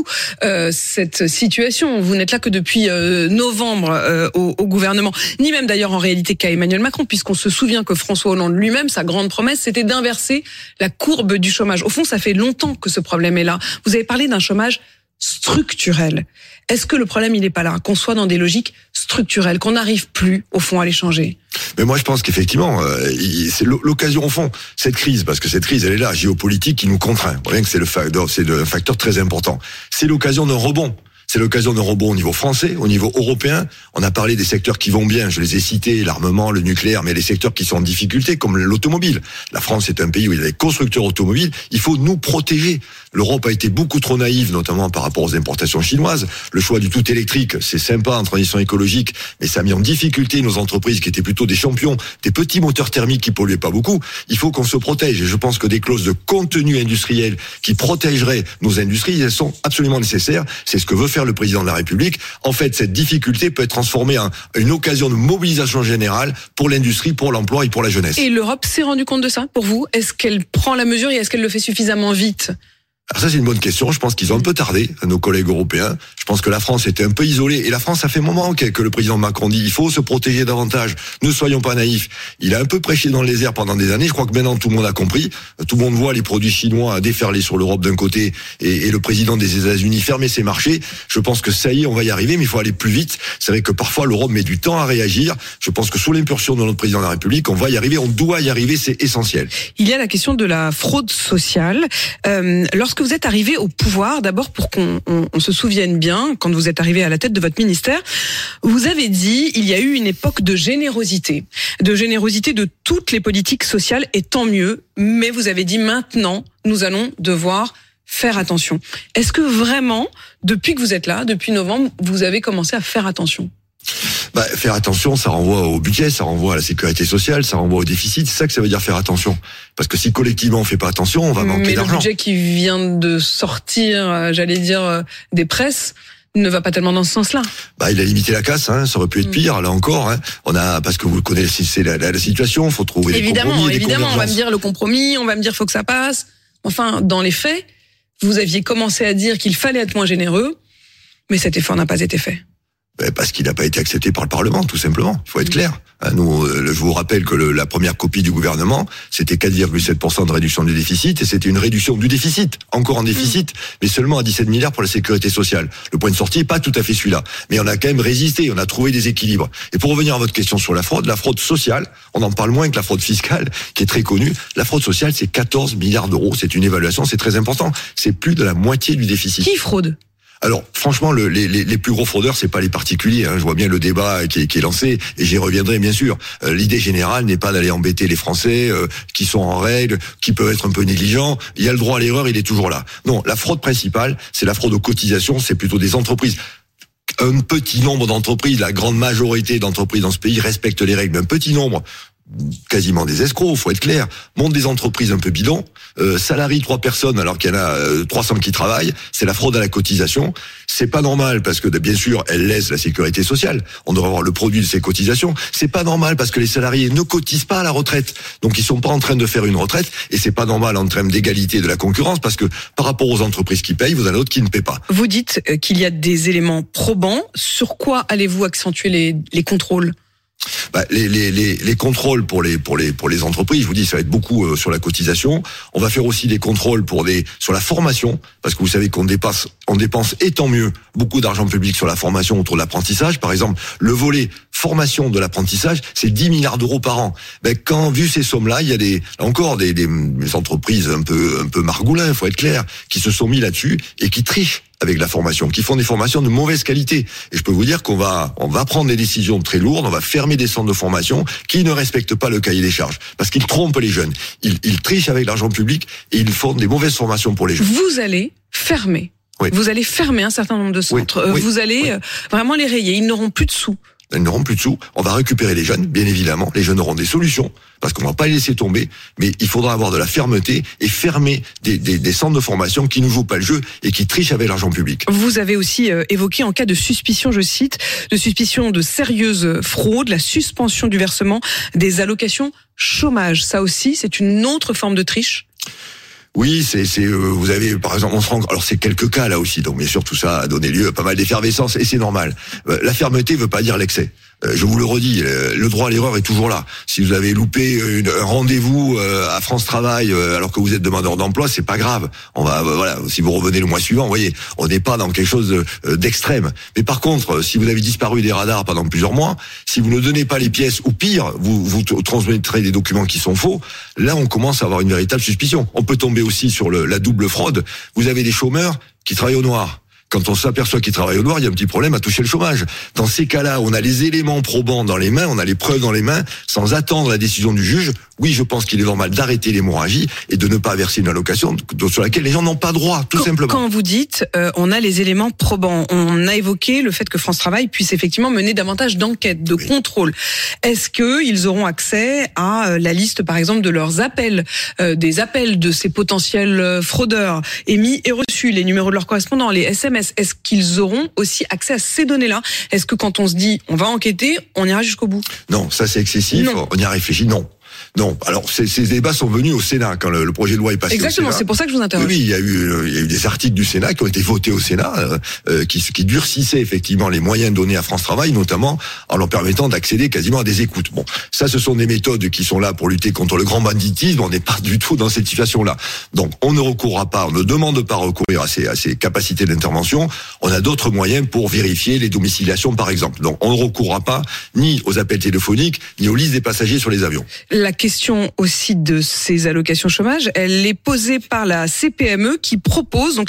[SPEAKER 3] cette situation. Vous n'êtes là que depuis novembre au gouvernement, ni même d'ailleurs en réalité qu'à Emmanuel Macron, puisqu'on se souvient que François Hollande lui-même, sa grande promesse, c'était d'inverser la courbe du chômage. Au fond, ça fait longtemps que ce problème est là. Vous avez parlé d'un chômage structurel. Est-ce que le problème, il n'est pas là, qu'on soit dans des logiques structurelles, qu'on n'arrive plus, au fond, à les changer?
[SPEAKER 20] Mais moi, je pense qu'effectivement, c'est l'occasion, au fond, cette crise, parce que cette crise, elle est là, géopolitique, qui nous contraint. Rien que c'est un facteur très important. C'est l'occasion d'un rebond. C'est l'occasion d'un rebond au niveau français, au niveau européen. On a parlé des secteurs qui vont bien, je les ai cités, l'armement, le nucléaire, mais les secteurs qui sont en difficulté, comme l'automobile. La France est un pays où il y a des constructeurs automobiles. Il faut nous protéger. L'Europe a été beaucoup trop naïve, notamment par rapport aux importations chinoises. Le choix du tout électrique, c'est sympa en transition écologique, mais ça a mis en difficulté nos entreprises qui étaient plutôt des champions, des petits moteurs thermiques qui polluaient pas beaucoup. Il faut qu'on se protège. Et je pense que des clauses de contenu industriel qui protégeraient nos industries, elles sont absolument nécessaires. C'est ce que veut faire le président de la République. En fait, cette difficulté peut être transformée en une occasion de mobilisation générale pour l'industrie, pour l'emploi et pour la jeunesse.
[SPEAKER 3] Et l'Europe s'est rendue compte de ça, pour vous? Est-ce qu'elle prend la mesure et est-ce qu'elle le fait suffisamment vite?
[SPEAKER 20] Alors ça, c'est une bonne question. Je pense qu'ils ont un peu tardé, nos collègues européens. Je pense que la France était un peu isolée. Et la France, ça fait un moment que le président Macron dit il faut se protéger davantage. Ne soyons pas naïfs. Il a un peu prêché dans les airs pendant des années. Je crois que maintenant, tout le monde a compris. Tout le monde voit les produits chinois déferler sur l'Europe d'un côté et le président des États-Unis fermer ses marchés. Je pense que ça y est, on va y arriver, mais il faut aller plus vite. C'est vrai que parfois, l'Europe met du temps à réagir. Je pense que sous l'impulsion de notre président de la République, on va y arriver. On doit y arriver. C'est essentiel.
[SPEAKER 3] Il y a la question de la fraude sociale. Lorsque vous êtes arrivé au pouvoir, d'abord pour qu'on se souvienne bien, quand vous êtes arrivé à la tête de votre ministère, vous avez dit il y a eu une époque de générosité de toutes les politiques sociales, et tant mieux, mais vous avez dit maintenant, nous allons devoir faire attention. Est-ce que vraiment, depuis que vous êtes là, depuis novembre, vous avez commencé à faire attention ?
[SPEAKER 20] Faire attention, ça renvoie au budget, ça renvoie à la sécurité sociale, ça renvoie au déficit. C'est ça que ça veut dire faire attention. Parce que si collectivement on fait pas attention, on va manquer d'argent.
[SPEAKER 3] Mais le budget qui vient de sortir, j'allais dire, des presses, ne va pas tellement dans ce sens-là.
[SPEAKER 20] Il a limité la casse, ça aurait pu être pire, là encore. Parce que vous connaissez la situation, faut trouver des compromis.
[SPEAKER 3] Évidemment, on va me dire le compromis, on va me dire faut que ça passe. Enfin, dans les faits, vous aviez commencé à dire qu'il fallait être moins généreux, mais cet effort n'a pas été fait.
[SPEAKER 20] Parce qu'il n'a pas été accepté par le Parlement, tout simplement. Il faut être clair. Nous, je vous rappelle que la première copie du gouvernement, c'était 4,7% de réduction du déficit, et c'était une réduction du déficit, encore en déficit, mais seulement à 17 milliards pour la sécurité sociale. Le point de sortie n'est pas tout à fait celui-là. Mais on a quand même résisté, on a trouvé des équilibres. Et pour revenir à votre question sur la fraude sociale, on en parle moins que la fraude fiscale, qui est très connue. La fraude sociale, c'est 14 milliards d'euros. C'est une évaluation, c'est très important. C'est plus de la moitié du déficit.
[SPEAKER 3] Qui fraude ?
[SPEAKER 20] Alors, franchement, les plus gros fraudeurs, c'est pas les particuliers. Je vois bien le débat qui est lancé, et j'y reviendrai bien sûr. L'idée générale n'est pas d'aller embêter les Français qui sont en règle, qui peuvent être un peu négligents. Il y a le droit à l'erreur, il est toujours là. Non, la fraude principale, c'est la fraude aux cotisations. C'est plutôt des entreprises. Un petit nombre d'entreprises, la grande majorité d'entreprises dans ce pays respectent les règles. Un petit nombre, quasiment des escrocs, faut être clair, montent des entreprises un peu bidons, salarient 3 personnes alors qu'il y en a 300 qui travaillent, c'est la fraude à la cotisation. C'est pas normal parce que bien sûr, elle laisse la sécurité sociale. On devrait avoir le produit de ces cotisations. C'est pas normal parce que les salariés ne cotisent pas à la retraite. Donc ils sont pas en train de faire une retraite, et c'est pas normal en termes d'égalité de la concurrence parce que par rapport aux entreprises qui payent, vous en avez d'autres qui ne paient pas.
[SPEAKER 3] Vous dites qu'il y a des éléments probants. Sur quoi allez-vous accentuer les contrôles ?
[SPEAKER 20] Les contrôles pour les entreprises, je vous dis, ça va être beaucoup sur la cotisation. On va faire aussi des contrôles sur la formation, parce que vous savez qu'on dépense, et tant mieux, beaucoup d'argent public sur la formation autour de l'apprentissage. Par exemple, le volet formation de l'apprentissage, c'est 10 milliards d'euros par an. Quand, vu ces sommes-là, il y a des entreprises un peu margoulins, faut être clair, qui se sont mis là-dessus et qui trichent avec la formation, qui font des formations de mauvaise qualité. Et je peux vous dire qu'on va prendre des décisions très lourdes, on va fermer des centres de formation qui ne respectent pas le cahier des charges, parce qu'ils trompent les jeunes. Ils trichent avec l'argent public et ils font des mauvaises formations pour les jeunes.
[SPEAKER 3] Vous allez fermer. Oui. Vous allez fermer un certain nombre de centres.
[SPEAKER 20] Oui.
[SPEAKER 3] Vous allez vraiment les rayer. Ils n'auront plus de sous.
[SPEAKER 20] Elles n'auront plus de sous. On va récupérer les jeunes, bien évidemment. Les jeunes auront des solutions, parce qu'on va pas les laisser tomber. Mais il faudra avoir de la fermeté et fermer des centres de formation qui ne jouent pas le jeu et qui trichent avec l'argent public.
[SPEAKER 3] Vous avez aussi évoqué, en cas de suspicion, je cite, de suspicion de sérieuse fraude, la suspension du versement des allocations chômage. Ça aussi, c'est une autre forme de triche.
[SPEAKER 20] Oui, vous avez, par exemple, alors c'est quelques cas là aussi, donc bien sûr tout ça a donné lieu à pas mal d'effervescence et c'est normal. La fermeté veut pas dire l'excès. Je vous le redis, le droit à l'erreur est toujours là. Si vous avez loupé un rendez-vous à France Travail alors que vous êtes demandeur d'emploi, c'est pas grave. Voilà, si vous revenez le mois suivant, vous voyez, on n'est pas dans quelque chose d'extrême. Mais par contre, si vous avez disparu des radars pendant plusieurs mois, si vous ne donnez pas les pièces, ou pire, vous transmettrez des documents qui sont faux, là on commence à avoir une véritable suspicion. On peut tomber aussi sur la double fraude. Vous avez des chômeurs qui travaillent au noir. Quand on s'aperçoit qu'ils travaillent au noir, il y a un petit problème à toucher le chômage. Dans ces cas-là, on a les éléments probants dans les mains, on a les preuves dans les mains, sans attendre la décision du juge. Oui, je pense qu'il est normal d'arrêter l'hémorragie et de ne pas verser une allocation sur laquelle les gens n'ont pas droit, tout simplement.
[SPEAKER 3] Quand vous dites, on a les éléments probants, on a évoqué le fait que France Travail puisse effectivement mener davantage d'enquêtes, de contrôles. Est-ce qu'ils auront accès à la liste, par exemple, de leurs appels, des appels de ces potentiels fraudeurs émis et reçus, les numéros de leurs correspondants, les SMS? Est-ce qu'ils auront aussi accès à ces données-là? Est-ce que quand on se dit, on va enquêter, on ira jusqu'au bout?
[SPEAKER 20] Non, ça c'est excessif. Non. On y a réfléchi. Non. Alors ces débats sont venus au Sénat quand le projet de loi est passé.
[SPEAKER 3] Exactement,
[SPEAKER 20] au Sénat.
[SPEAKER 3] C'est pour ça que je vous interroge.
[SPEAKER 20] Oui, il y a eu des articles du Sénat qui ont été votés au Sénat qui durcissaient effectivement les moyens donnés à France Travail, notamment en leur permettant d'accéder quasiment à des écoutes. Bon, ça ce sont des méthodes qui sont là pour lutter contre le grand banditisme. On n'est pas du tout dans cette situation-là. Donc on ne recourra pas, on ne demande pas recourir à ces capacités d'intervention. On a d'autres moyens pour vérifier les domiciliations, par exemple. Donc on ne recourra pas ni aux appels téléphoniques ni aux listes des passagers sur les avions.
[SPEAKER 3] La question aussi de ces allocations chômage, elle est posée par la CPME qui propose, donc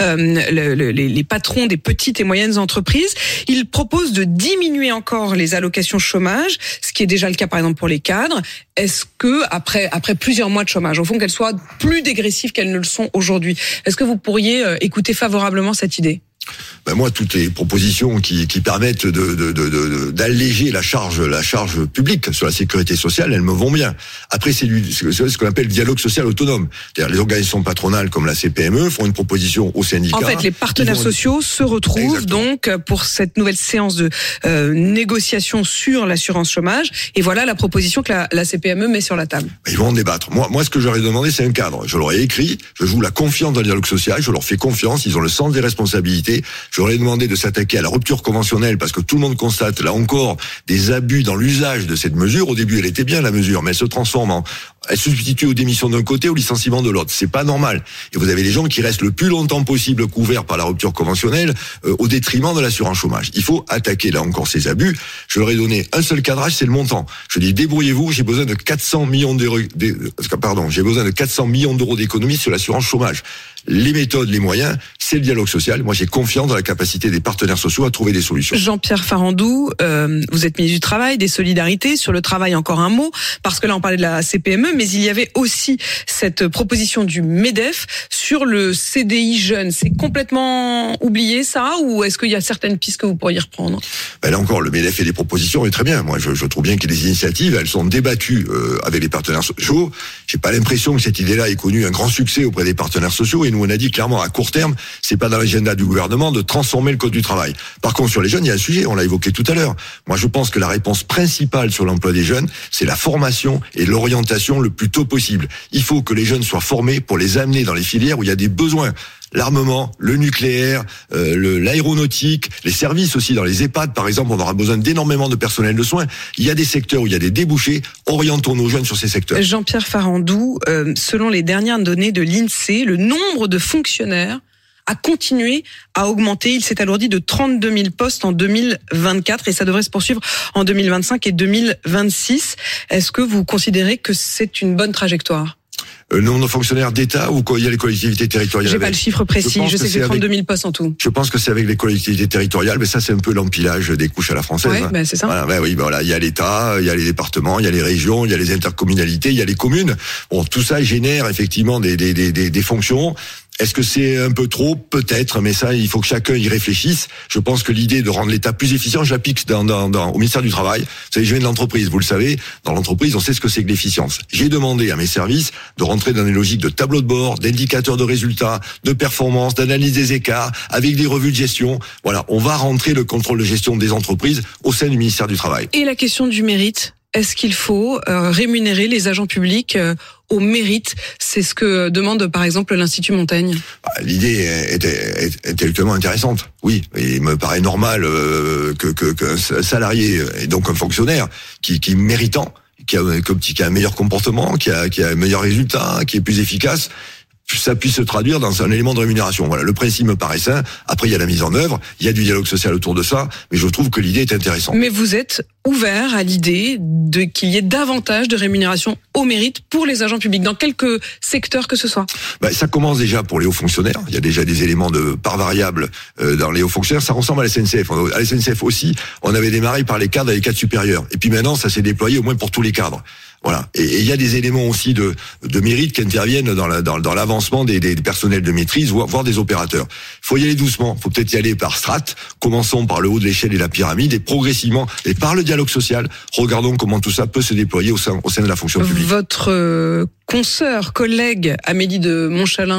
[SPEAKER 3] les patrons des petites et moyennes entreprises, ils proposent de diminuer encore les allocations chômage, ce qui est déjà le cas par exemple pour les cadres. Est-ce que après plusieurs mois de chômage, au fond qu'elles soient plus dégressives qu'elles ne le sont aujourd'hui, est-ce que vous pourriez écouter favorablement cette idée?
[SPEAKER 20] Moi, toutes les propositions qui permettent d'alléger la charge publique sur la sécurité sociale, elles me vont bien. Après, c'est ce qu'on appelle le dialogue social autonome. C'est-à-dire les organisations patronales comme la CPME font une proposition aux syndicats.
[SPEAKER 3] En fait, les partenaires sociaux se retrouvent donc pour cette nouvelle séance de négociation sur l'assurance chômage. Et voilà la proposition que la CPME met sur la table.
[SPEAKER 20] Ils vont en débattre. Moi, ce que j'aurais demandé, c'est un cadre. Je leur ai écrit, je joue la confiance dans le dialogue social, je leur fais confiance, ils ont le sens des responsabilités. Je leur ai demandé de s'attaquer à la rupture conventionnelle parce que tout le monde constate, là encore, des abus dans l'usage de cette mesure. Au début, elle était bien, la mesure, mais elle se transforme elle se substitue aux démissions d'un côté, au licenciement de l'autre. C'est pas normal. Et vous avez des gens qui restent le plus longtemps possible couverts par la rupture conventionnelle au détriment de l'assurance chômage. Il faut attaquer, là encore, ces abus. Je leur ai donné un seul cadrage, c'est le montant. Je dis, débrouillez-vous, j'ai besoin de 400 millions d'euros d'économies sur l'assurance chômage. Les méthodes, les moyens, c'est le dialogue social. Moi, j'ai confiance dans la capacité des partenaires sociaux à trouver des solutions.
[SPEAKER 3] Jean-Pierre Farandou, vous êtes ministre du Travail, des Solidarités. Sur le travail, encore un mot, parce que là, on parlait de la CPME, mais il y avait aussi cette proposition du MEDEF sur le CDI jeune. C'est complètement oublié, ça, ou est-ce qu'il y a certaines pistes que vous pourriez reprendre?
[SPEAKER 20] Là encore, le MEDEF fait des propositions, et très bien. Moi, je trouve bien qu'il y ait des initiatives. Elles sont débattues avec les partenaires sociaux. J'ai pas l'impression que cette idée-là ait connu un grand succès auprès des partenaires sociaux. Et nous, on a dit clairement, à court terme, c'est pas dans l'agenda du gouvernement de transformer le code du travail. Par contre, sur les jeunes, il y a un sujet, on l'a évoqué tout à l'heure. Moi, je pense que la réponse principale sur l'emploi des jeunes, c'est la formation et l'orientation le plus tôt possible. Il faut que les jeunes soient formés pour les amener dans les filières où il y a des besoins. L'armement, le nucléaire, l'aéronautique, les services aussi dans les EHPAD, par exemple, on aura besoin d'énormément de personnel de soins. Il y a des secteurs où il y a des débouchés. Orientons nos jeunes sur ces secteurs.
[SPEAKER 3] Jean-Pierre Farandou, selon les dernières données de l'INSEE, le nombre de fonctionnaires a continué à augmenter. Il s'est alourdi de 32 000 postes en 2024 et ça devrait se poursuivre en 2025 et 2026. Est-ce que vous considérez que c'est une bonne trajectoire?
[SPEAKER 20] Le nombre de fonctionnaires d'État ou il y a les collectivités territoriales?
[SPEAKER 3] J'ai pas le chiffre précis, je sais que c'est 32 000 postes en tout.
[SPEAKER 20] Je pense que c'est avec les collectivités territoriales, mais ça c'est un peu l'empilage des couches à la française.
[SPEAKER 3] Ouais, c'est ça.
[SPEAKER 20] Voilà, il y a l'État, il y a les départements, il y a les régions, il y a les intercommunalités, il y a les communes. Bon, tout ça génère effectivement des fonctions. Est-ce que c'est un peu trop? Peut-être, mais ça, il faut que chacun y réfléchisse. Je pense que l'idée de rendre l'État plus efficient, je l'applique au ministère du Travail. Vous savez, je viens de l'entreprise, vous le savez. Dans l'entreprise, on sait ce que c'est que l'efficience. J'ai demandé à mes services de rentrer dans des logiques de tableau de bord, d'indicateurs de résultats, de performance, d'analyse des écarts, avec des revues de gestion. Voilà, on va rentrer le contrôle de gestion des entreprises au sein du ministère du Travail.
[SPEAKER 3] Et la question du mérite, est-ce qu'il faut rémunérer les agents publics au mérite? C'est ce que demande par exemple l'Institut Montaigne.
[SPEAKER 20] L'idée est intellectuellement intéressante. Oui, il me paraît normal qu'un salarié et donc un fonctionnaire qui est méritant, qui a un meilleur comportement, qui a un meilleur résultat, qui est plus efficace, ça puisse se traduire dans un élément de rémunération. Voilà, le principe me paraît sain. Après, il y a la mise en œuvre, il y a du dialogue social autour de ça, mais je trouve que l'idée est intéressante.
[SPEAKER 3] Mais vous êtes ouvert à l'idée qu'il y ait davantage de rémunération au mérite pour les agents publics, dans quelques secteurs que ce soit?
[SPEAKER 20] Ça commence déjà pour les hauts fonctionnaires. Il y a déjà des éléments de part variable dans les hauts fonctionnaires. Ça ressemble à la SNCF. À la SNCF aussi, on avait démarré par les cadres et les cadres supérieurs. Et puis maintenant, ça s'est déployé au moins pour tous les cadres. Voilà. Et il y a des éléments aussi de mérite qui interviennent dans l'avancement des personnels de maîtrise, voire des opérateurs. Il faut y aller doucement. Il faut peut-être y aller par strates. Commençons par le haut de l'échelle et la pyramide, et progressivement, et par le dialogue social, regardons comment tout ça peut se déployer au sein de la fonction publique.
[SPEAKER 3] Votre consoeur, collègue Amélie de Montchalin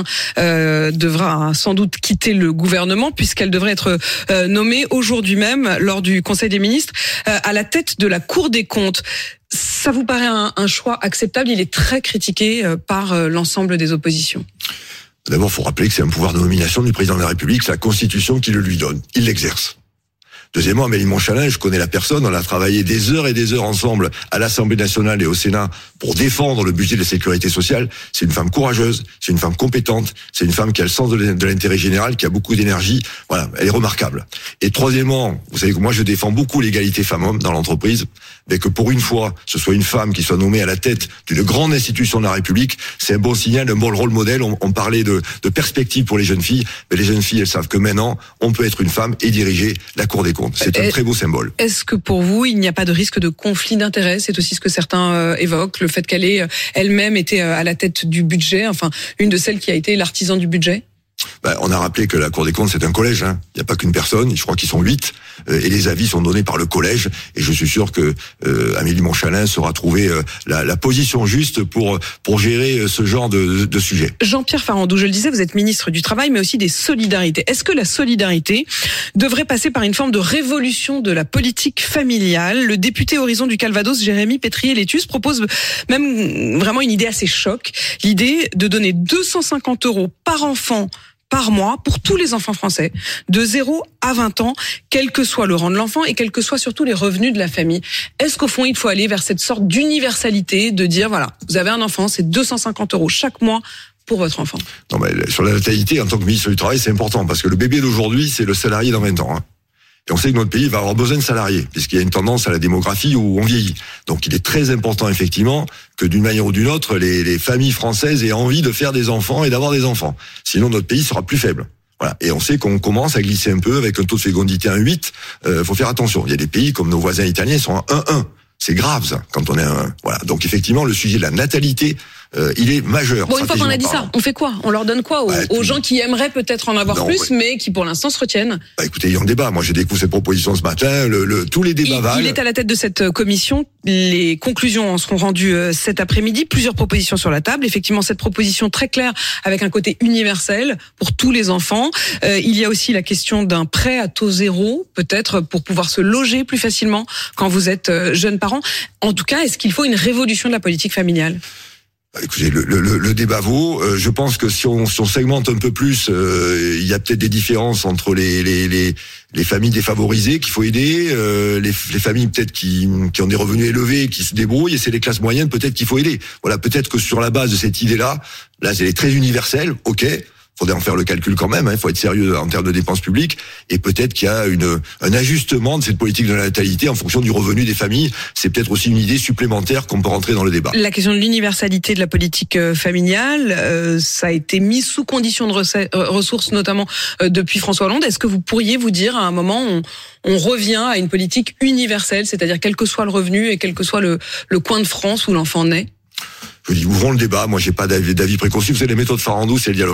[SPEAKER 3] devra sans doute quitter le gouvernement, puisqu'elle devrait être nommée aujourd'hui même lors du Conseil des ministres à la tête de la Cour des comptes. Ça vous paraît un choix acceptable? Il est très critiqué par l'ensemble des oppositions.
[SPEAKER 20] D'abord, il faut rappeler que c'est un pouvoir de nomination du président de la République, c'est la Constitution qui le lui donne. Il l'exerce. Deuxièmement, Amélie Montchalin, je connais la personne, on a travaillé des heures et des heures ensemble à l'Assemblée nationale et au Sénat pour défendre le budget de la sécurité sociale. C'est une femme courageuse, c'est une femme compétente, c'est une femme qui a le sens de l'intérêt général, qui a beaucoup d'énergie. Voilà, elle est remarquable. Et troisièmement, vous savez que moi je défends beaucoup l'égalité femmes-hommes dans l'entreprise, mais que pour une fois, ce soit une femme qui soit nommée à la tête d'une grande institution de la République, c'est un bon signal, un bon rôle modèle. On parlait de perspective pour les jeunes filles, mais les jeunes filles, elles savent que maintenant, on peut être une femme et diriger la Cour des comptes. C'est un très beau symbole.
[SPEAKER 3] Est-ce que pour vous, il n'y a pas de risque de conflit d'intérêts? C'est aussi ce que certains évoquent, le fait qu'elle ait elle-même été à la tête du budget, enfin une de celles qui a été l'artisan du budget.
[SPEAKER 20] On a rappelé que la Cour des comptes, c'est un collège. Il n'y a pas qu'une personne, je crois qu'ils sont 8, et les avis sont donnés par le collège. Et je suis sûr que Amélie Montchalin saura trouver la position juste pour gérer ce genre de sujet.
[SPEAKER 3] Jean-Pierre Farandou, je le disais, vous êtes ministre du Travail, mais aussi des solidarités. Est-ce que la solidarité devrait passer par une forme de révolution de la politique familiale? Le député Horizon du Calvados, Jérémy Pétrier-Létus, propose même vraiment une idée assez choc. L'idée de donner 250 € par enfant par mois pour tous les enfants français, de 0 à 20 ans, quel que soit le rang de l'enfant et quels que soient surtout les revenus de la famille. Est-ce qu'au fond, il faut aller vers cette sorte d'universalité, de dire, voilà, vous avez un enfant, c'est 250 € chaque mois pour votre enfant?
[SPEAKER 20] Non, mais sur la natalité, en tant que ministre du Travail, c'est important, parce que le bébé d'aujourd'hui, c'est le salarié dans 20 ans. Et on sait que notre pays va avoir besoin de salariés, puisqu'il y a une tendance à la démographie où on vieillit. Donc il est très important, effectivement, que d'une manière ou d'une autre, les familles françaises aient envie de faire des enfants et d'avoir des enfants. Sinon, notre pays sera plus faible. Voilà. Et on sait qu'on commence à glisser un peu avec un taux de fécondité à 8. Faut faire attention. Il y a des pays comme nos voisins italiens, ils sont à 1,1. C'est grave, ça, quand on est à 1. Voilà. Donc effectivement, le sujet de la natalité, il est majeur.
[SPEAKER 3] Bon, une fois qu'on a dit ça, on fait quoi? On leur donne quoi aux gens qui aimeraient peut-être en avoir plus, mais qui pour l'instant se retiennent?
[SPEAKER 20] Écoutez, il y a un débat. Moi, j'ai découvert cette proposition ce matin. Tous les débats valent.
[SPEAKER 3] Il est à la tête de cette commission. Les conclusions en seront rendues cet après-midi. Plusieurs propositions sur la table. Effectivement, cette proposition très claire avec un côté universel pour tous les enfants. Il y a aussi la question d'un prêt à taux zéro, peut-être pour pouvoir se loger plus facilement quand vous êtes jeune parent. En tout cas, est-ce qu'il faut une révolution de la politique familiale?
[SPEAKER 20] Écoutez, le débat vaut. Je pense que si on segmente un peu plus, il y a peut-être des différences entre les familles défavorisées qu'il faut aider, les familles peut-être qui ont des revenus élevés, qui se débrouillent, et c'est les classes moyennes peut-être qu'il faut aider. Voilà, peut-être que sur la base de cette idée-là, elle est très universelle, ok. Faudrait en faire le calcul quand même, il faut être sérieux en termes de dépenses publiques, et peut-être qu'il y a un ajustement de cette politique de la natalité en fonction du revenu des familles. C'est peut-être aussi une idée supplémentaire qu'on peut rentrer dans le débat.
[SPEAKER 3] La question de l'universalité de la politique familiale, ça a été mis sous condition de ressources, notamment depuis François Hollande. Est-ce que vous pourriez vous dire, à un moment, on revient à une politique universelle, c'est-à-dire quel que soit le revenu et quel que soit le coin de France où l'enfant naît?
[SPEAKER 20] Je dis, ouvrons le débat. Moi, j'ai pas d'avis préconçu. Vous savez, les méthodes Farandou, c'est le dialogue.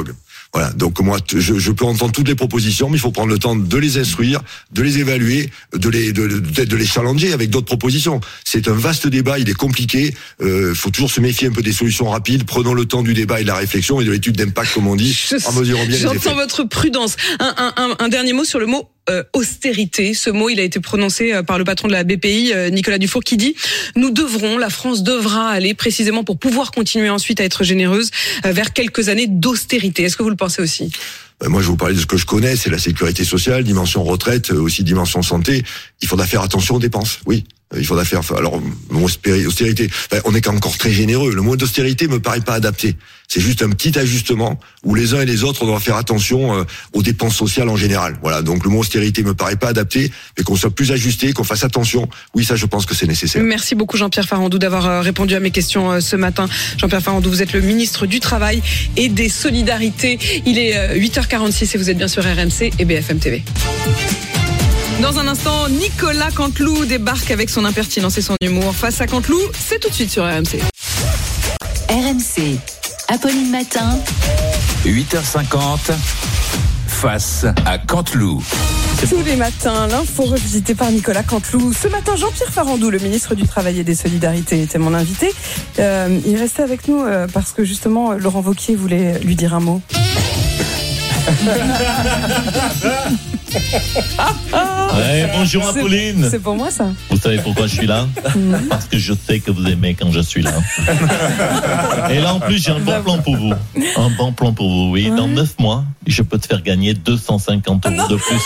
[SPEAKER 20] Voilà. Donc moi, je peux entendre toutes les propositions, mais il faut prendre le temps de les instruire, de les évaluer, de les challenger avec d'autres propositions. C'est un vaste débat, il est compliqué. Faut toujours se méfier un peu des solutions rapides. Prenons le temps du débat et de la réflexion et de l'étude d'impact, comme on dit, en mesurant bien les effets.
[SPEAKER 3] J'entends votre prudence. Un dernier mot sur le mot austérité. Ce mot, il a été prononcé par le patron de la BPI, Nicolas Dufour, qui dit « la France devra aller précisément pour pouvoir continuer ensuite à être généreuse vers quelques années d'austérité ». Est-ce que vous le pensez aussi ?
[SPEAKER 20] Moi, je vais vous parler de ce que je connais, c'est la sécurité sociale, dimension retraite, aussi dimension santé. Il faudra faire attention aux dépenses, oui. Il faudra faire, alors, austérité. On est encore très généreux. Le mot d'austérité me paraît pas adapté. C'est juste un petit ajustement où les uns et les autres, on doit faire attention aux dépenses sociales en général. Voilà. Donc, le mot austérité me paraît pas adapté, mais qu'on soit plus ajusté, qu'on fasse attention. Oui, ça, je pense que c'est nécessaire.
[SPEAKER 3] Merci beaucoup, Jean-Pierre Farandou, d'avoir répondu à mes questions ce matin. Jean-Pierre Farandou, vous êtes le ministre du Travail et des Solidarités. Il est 8h46 et vous êtes bien sur RMC et BFM TV. Dans un instant, Nicolas Canteloup débarque avec son impertinence et son humour. Face à Canteloup, c'est tout de suite sur RMC.
[SPEAKER 13] RMC, Apolline Matin.
[SPEAKER 2] 8h50, face à Canteloup.
[SPEAKER 18] Tous les matins, l'info revisitée par Nicolas Canteloup. Ce matin, Jean-Pierre Farandou, le ministre du Travail et des Solidarités, était mon invité. Il restait avec nous parce que justement, Laurent Wauquiez voulait lui dire un mot.
[SPEAKER 21] Ouais, bonjour Apolline.
[SPEAKER 18] C'est pour moi ça.
[SPEAKER 21] Vous savez pourquoi je suis là ? Parce que je sais que vous aimez quand je suis là. Et là en plus j'ai un bon plan pour vous. Un bon plan pour vous, oui. Dans 9 mois, je peux te faire gagner 250 € de plus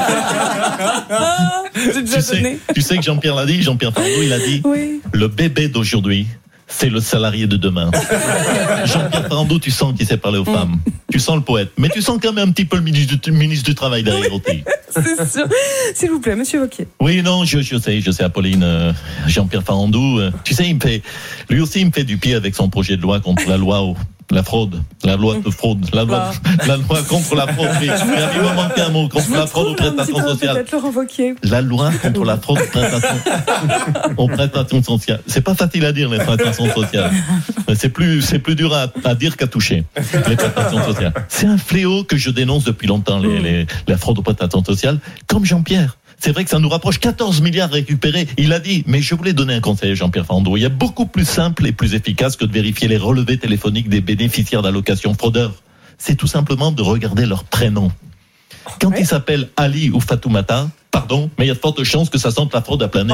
[SPEAKER 21] par mois. Tu sais que Jean-Pierre l'a dit, Jean-Pierre Farandou, il a dit le bébé d'aujourd'hui, c'est le salarié de demain. Jean-Pierre Farandou, tu sens qu'il sait parler aux femmes. Tu sens le poète. Mais tu sens quand même un petit peu le ministre du Travail derrière aussi.
[SPEAKER 18] C'est sûr. S'il vous plaît, monsieur Wauquiez.
[SPEAKER 21] Oui, non, je sais, Apolline. Jean-Pierre Farandou, tu sais, lui aussi, il me fait du pied avec son projet de loi contre la loi la fraude, la loi de fraude, la loi contre la fraude. Il me manque un mot, contre la fraude aux prestations sociales. La loi contre la fraude aux prestations sociales. C'est pas facile à dire, les prestations sociales. C'est plus dur à dire qu'à toucher, les prestations sociales. C'est un fléau que je dénonce depuis longtemps, la fraude aux prestations sociales, comme Jean-Pierre. C'est vrai que ça nous rapproche 14 milliards récupérés. Il a dit, mais je voulais donner un conseil à Jean-Pierre Farandou. Il y a beaucoup plus simple et plus efficace que de vérifier les relevés téléphoniques des bénéficiaires d'allocations fraudeurs. C'est tout simplement de regarder leur prénom. Quand ils s'appellent Ali ou Fatoumata, pardon, mais il y a de fortes chances que ça sente la fraude à plein nez.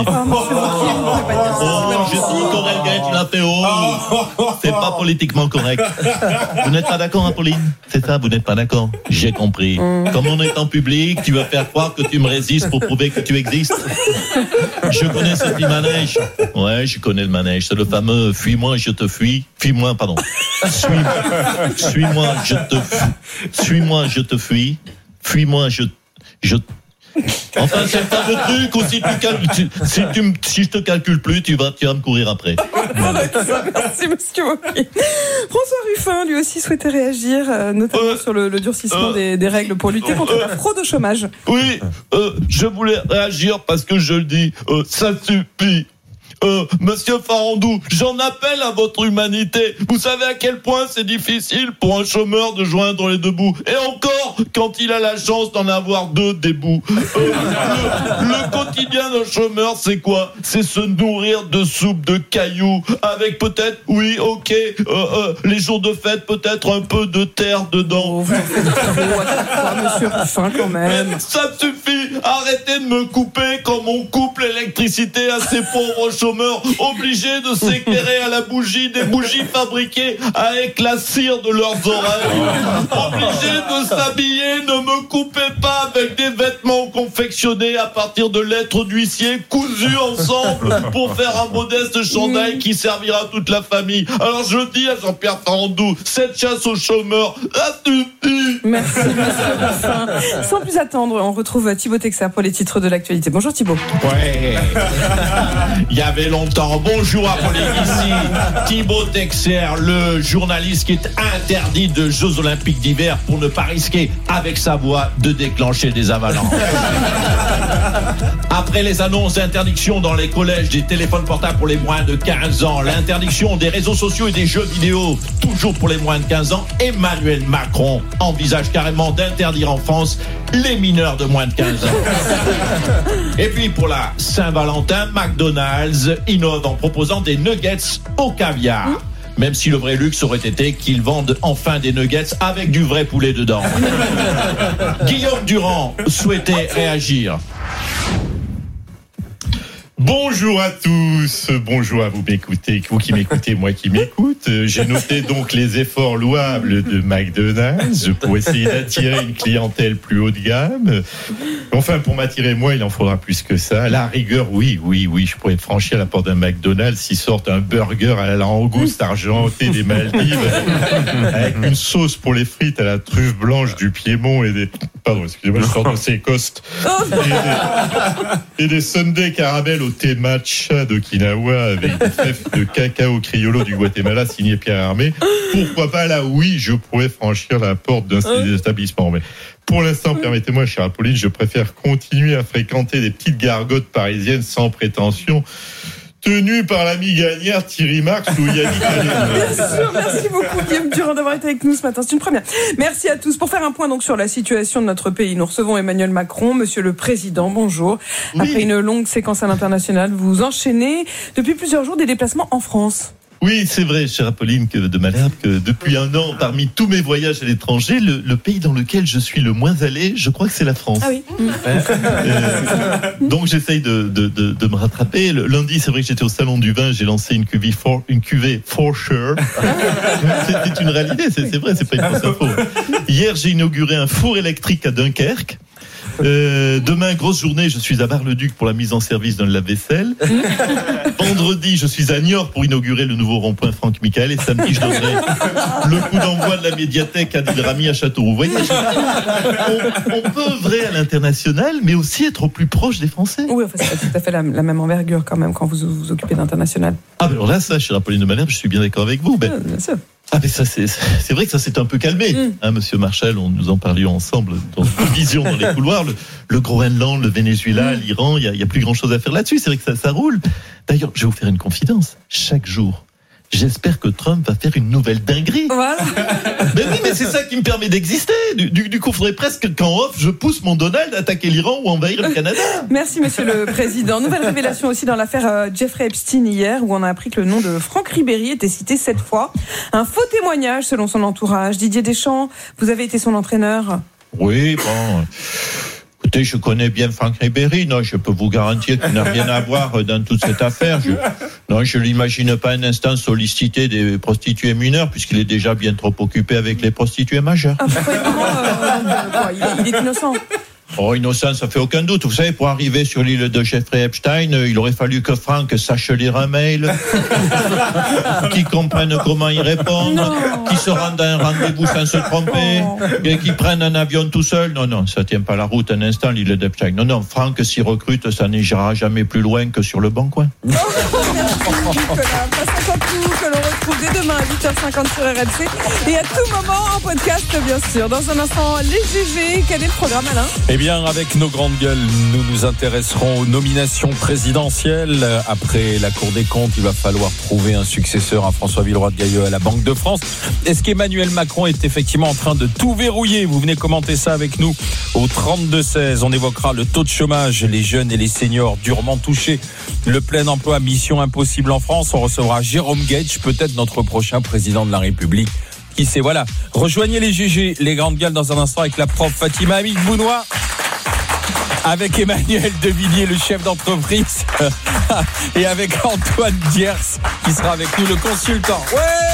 [SPEAKER 21] Je suis correct, tu l'as fait c'est pas politiquement correct. Vous n'êtes pas d'accord, Apolline ? C'est ça, vous n'êtes pas d'accord ? J'ai compris. Comme on est en public, tu vas faire croire que tu me résistes pour prouver que tu existes. Je connais ce petit manège. Ouais, je connais le manège. C'est le fameux « fuis-moi, je te fuis ». Fuis-moi, pardon. Suis-moi, je te fuis. Suis-moi, je te fuis. Fuis-moi, je enfin, c'est le fameux truc où si je te calcule plus, tu vas me courir après.
[SPEAKER 18] Merci, monsieur Wauquiez. François Ruffin, lui aussi, souhaitait réagir, notamment sur le durcissement des règles pour lutter contre la fraude au chômage.
[SPEAKER 21] Oui, je voulais réagir parce que je le dis, ça suffit. Monsieur Farandou, j'en appelle à votre humanité. Vous savez à quel point c'est difficile pour un chômeur de joindre les deux bouts. Et encore, quand il a la chance d'en avoir deux des bouts. Le quotidien d'un chômeur, c'est quoi ? C'est se nourrir de soupe de cailloux, avec peut-être, oui, ok, les jours de fête, peut-être un peu de terre dedans.
[SPEAKER 18] Monsieur Ruffin, quand même.
[SPEAKER 21] Mais ça suffit. Arrêtez de me couper comme on coupe l'électricité à ces pauvres chômeurs obligés de s'éclairer à la bougie, des bougies fabriquées avec la cire de leurs oreilles. Obligés de s'habiller, ne me coupez pas avec des vêtements confectionnés à partir de lettres d'huissier cousues ensemble pour faire un modeste chandail qui servira à toute la famille. Alors je dis à Jean-Pierre Farandou, cette chasse aux chômeurs, ça suffit.
[SPEAKER 18] Merci, monsieur Ruffin. Sans plus attendre, on retrouve Thibaut Texer pour les titres de l'actualité. Bonjour Thibaut.
[SPEAKER 21] Ouais. Il y avait longtemps. Bonjour Apolline, ici Thibaut Texer, le journaliste qui est interdit de Jeux Olympiques d'hiver pour ne pas risquer avec sa voix de déclencher des avalanches. Après les annonces d'interdiction dans les collèges des téléphones portables pour les moins de 15 ans, l'interdiction des réseaux sociaux et des jeux vidéo, toujours pour les moins de 15 ans. Emmanuel Macron envisage carrément d'interdire en France les mineurs de moins de 15 ans. Et puis pour la Saint-Valentin, McDonald's innove en proposant des nuggets au caviar. Même si le vrai luxe aurait été qu'ils vendent enfin des nuggets avec du vrai poulet dedans. Guillaume Durand souhaitait réagir.
[SPEAKER 5] Bonjour à tous, bonjour à vous qui m'écoutez, moi qui m'écoute. J'ai noté donc les efforts louables de McDonald's pour essayer d'attirer une clientèle plus haut de gamme. Enfin, pour m'attirer moi, il en faudra plus que ça. À la rigueur, oui, je pourrais franchir la porte d'un McDonald's s'ils sortent un burger à la langouste argentée des Maldives avec une sauce pour les frites à la truffe blanche du Piémont et des... Pardon, excusez-moi, je sors de ces costes. Et des sundaes caramel au thé matcha d'Okinawa avec des fèves de cacao criollo du Guatemala signé Pierre Hermé. Pourquoi pas là, oui, je pourrais franchir la porte d'un établissement. Mais pour l'instant, permettez-moi, chère Apolline, je préfère continuer à fréquenter des petites gargotes parisiennes sans prétention, tenu par l'ami gagnard Thierry Marx ou Yannick Allen.
[SPEAKER 22] Bien sûr, merci beaucoup Guillaume Durand d'avoir été avec nous ce matin, c'est une première. Merci à tous. Pour faire un point donc sur la situation de notre pays, nous recevons Emmanuel Macron. Monsieur le Président, bonjour. Oui. Après une longue séquence à l'international, vous enchaînez depuis plusieurs jours des déplacements en France.
[SPEAKER 21] Oui, c'est vrai, chère Apolline, que de Malherbe, que depuis un an, parmi tous mes voyages à l'étranger, le pays dans lequel je suis le moins allé, je crois que c'est la France.
[SPEAKER 22] Ah oui.
[SPEAKER 21] Donc j'essaye de me rattraper. Le lundi, c'est vrai que j'étais au Salon du Vin, j'ai lancé une cuvée For Sure. C'est une réalité, c'est vrai, c'est pas une fausse info. Hier, j'ai inauguré un four électrique à Dunkerque. Demain, grosse journée, je suis à Bar-le-Duc pour la mise en service d'un lave-vaisselle. Vendredi, je suis à Niort pour inaugurer le nouveau rond-point Franck Michael. Et samedi, je donnerai le coup d'envoi de la médiathèque Adil Rami à Châteauroux. Vous voyez, on peut œuvrer à l'international, mais aussi être au plus proche des Français.
[SPEAKER 22] Oui, enfin, c'est pas tout à fait la même envergure quand même quand vous vous occupez d'international.
[SPEAKER 21] Ah, ben alors là, ça, chère Apolline de Malherbe, je suis bien d'accord avec vous. Ben,
[SPEAKER 22] bien sûr.
[SPEAKER 21] Ah mais ça c'est vrai que ça s'est un peu calmé, hein, Monsieur Marshall, nous en parlions ensemble dans une vision dans les couloirs, le Groenland, le Venezuela, l'Iran, il y a plus grand chose à faire là-dessus, c'est vrai que ça roule. D'ailleurs, je vais vous faire une confidence, chaque jour, j'espère que Trump va faire une nouvelle dinguerie.
[SPEAKER 22] Voilà.
[SPEAKER 21] Mais oui, mais c'est ça qui me permet d'exister. Du coup, il faudrait presque qu'en off, je pousse mon Donald à attaquer l'Iran ou envahir le Canada.
[SPEAKER 22] Merci, Monsieur le Président. Nouvelle révélation aussi dans l'affaire Jeffrey Epstein hier, où on a appris que le nom de Franck Ribéry était cité 7 fois. Un faux témoignage selon son entourage. Didier Deschamps, vous avez été son entraîneur.
[SPEAKER 21] Oui, bon... Écoutez, je connais bien Franck Ribéry. Non, je peux vous garantir qu'il n'a rien à voir dans toute cette affaire. Je l'imagine pas un instant solliciter des prostituées mineures, puisqu'il est déjà bien trop occupé avec les prostituées majeures.
[SPEAKER 22] Il est innocent.
[SPEAKER 21] Oh, innocent, ça fait aucun doute. Vous savez, pour arriver sur l'île de Jeffrey Epstein, il aurait fallu que Franck sache lire un mail, qu'il comprenne comment y répondre, qu'il se rende à un rendez-vous sans se tromper, et qu'il prenne un avion tout seul. Non, ça tient pas la route un instant, l'île d'Epstein. Non, Franck s'y recrute, ça n'ira jamais plus loin que sur le bon coin.
[SPEAKER 22] Merci Nicolas. Passons en tout, que l'on retrouve dès demain à 8h50 sur RMC et à tout moment en podcast, bien sûr. Dans un instant, les GG. Quel est le programme, Alain ?
[SPEAKER 23] Eh bien, avec nos grandes gueules, nous nous intéresserons aux nominations présidentielles. Après la Cour des comptes, il va falloir trouver un successeur à François Villeroy de Gailleux à la Banque de France. Est-ce qu'Emmanuel Macron est effectivement en train de tout verrouiller ? Vous venez commenter ça avec nous au 32-16. On évoquera le taux de chômage, les jeunes et les seniors durement touchés. Le plein emploi, mission impossible en France. On recevra Jérôme Gage, peut-être notre prochain président de la République. Qui sait, voilà. Rejoignez les GG, les grandes gueules dans un instant avec la prof Fatima Amic-Bounois, avec Emmanuel Devilliers, le chef d'entreprise, et avec Antoine Diers, qui sera avec nous, le consultant. Ouais!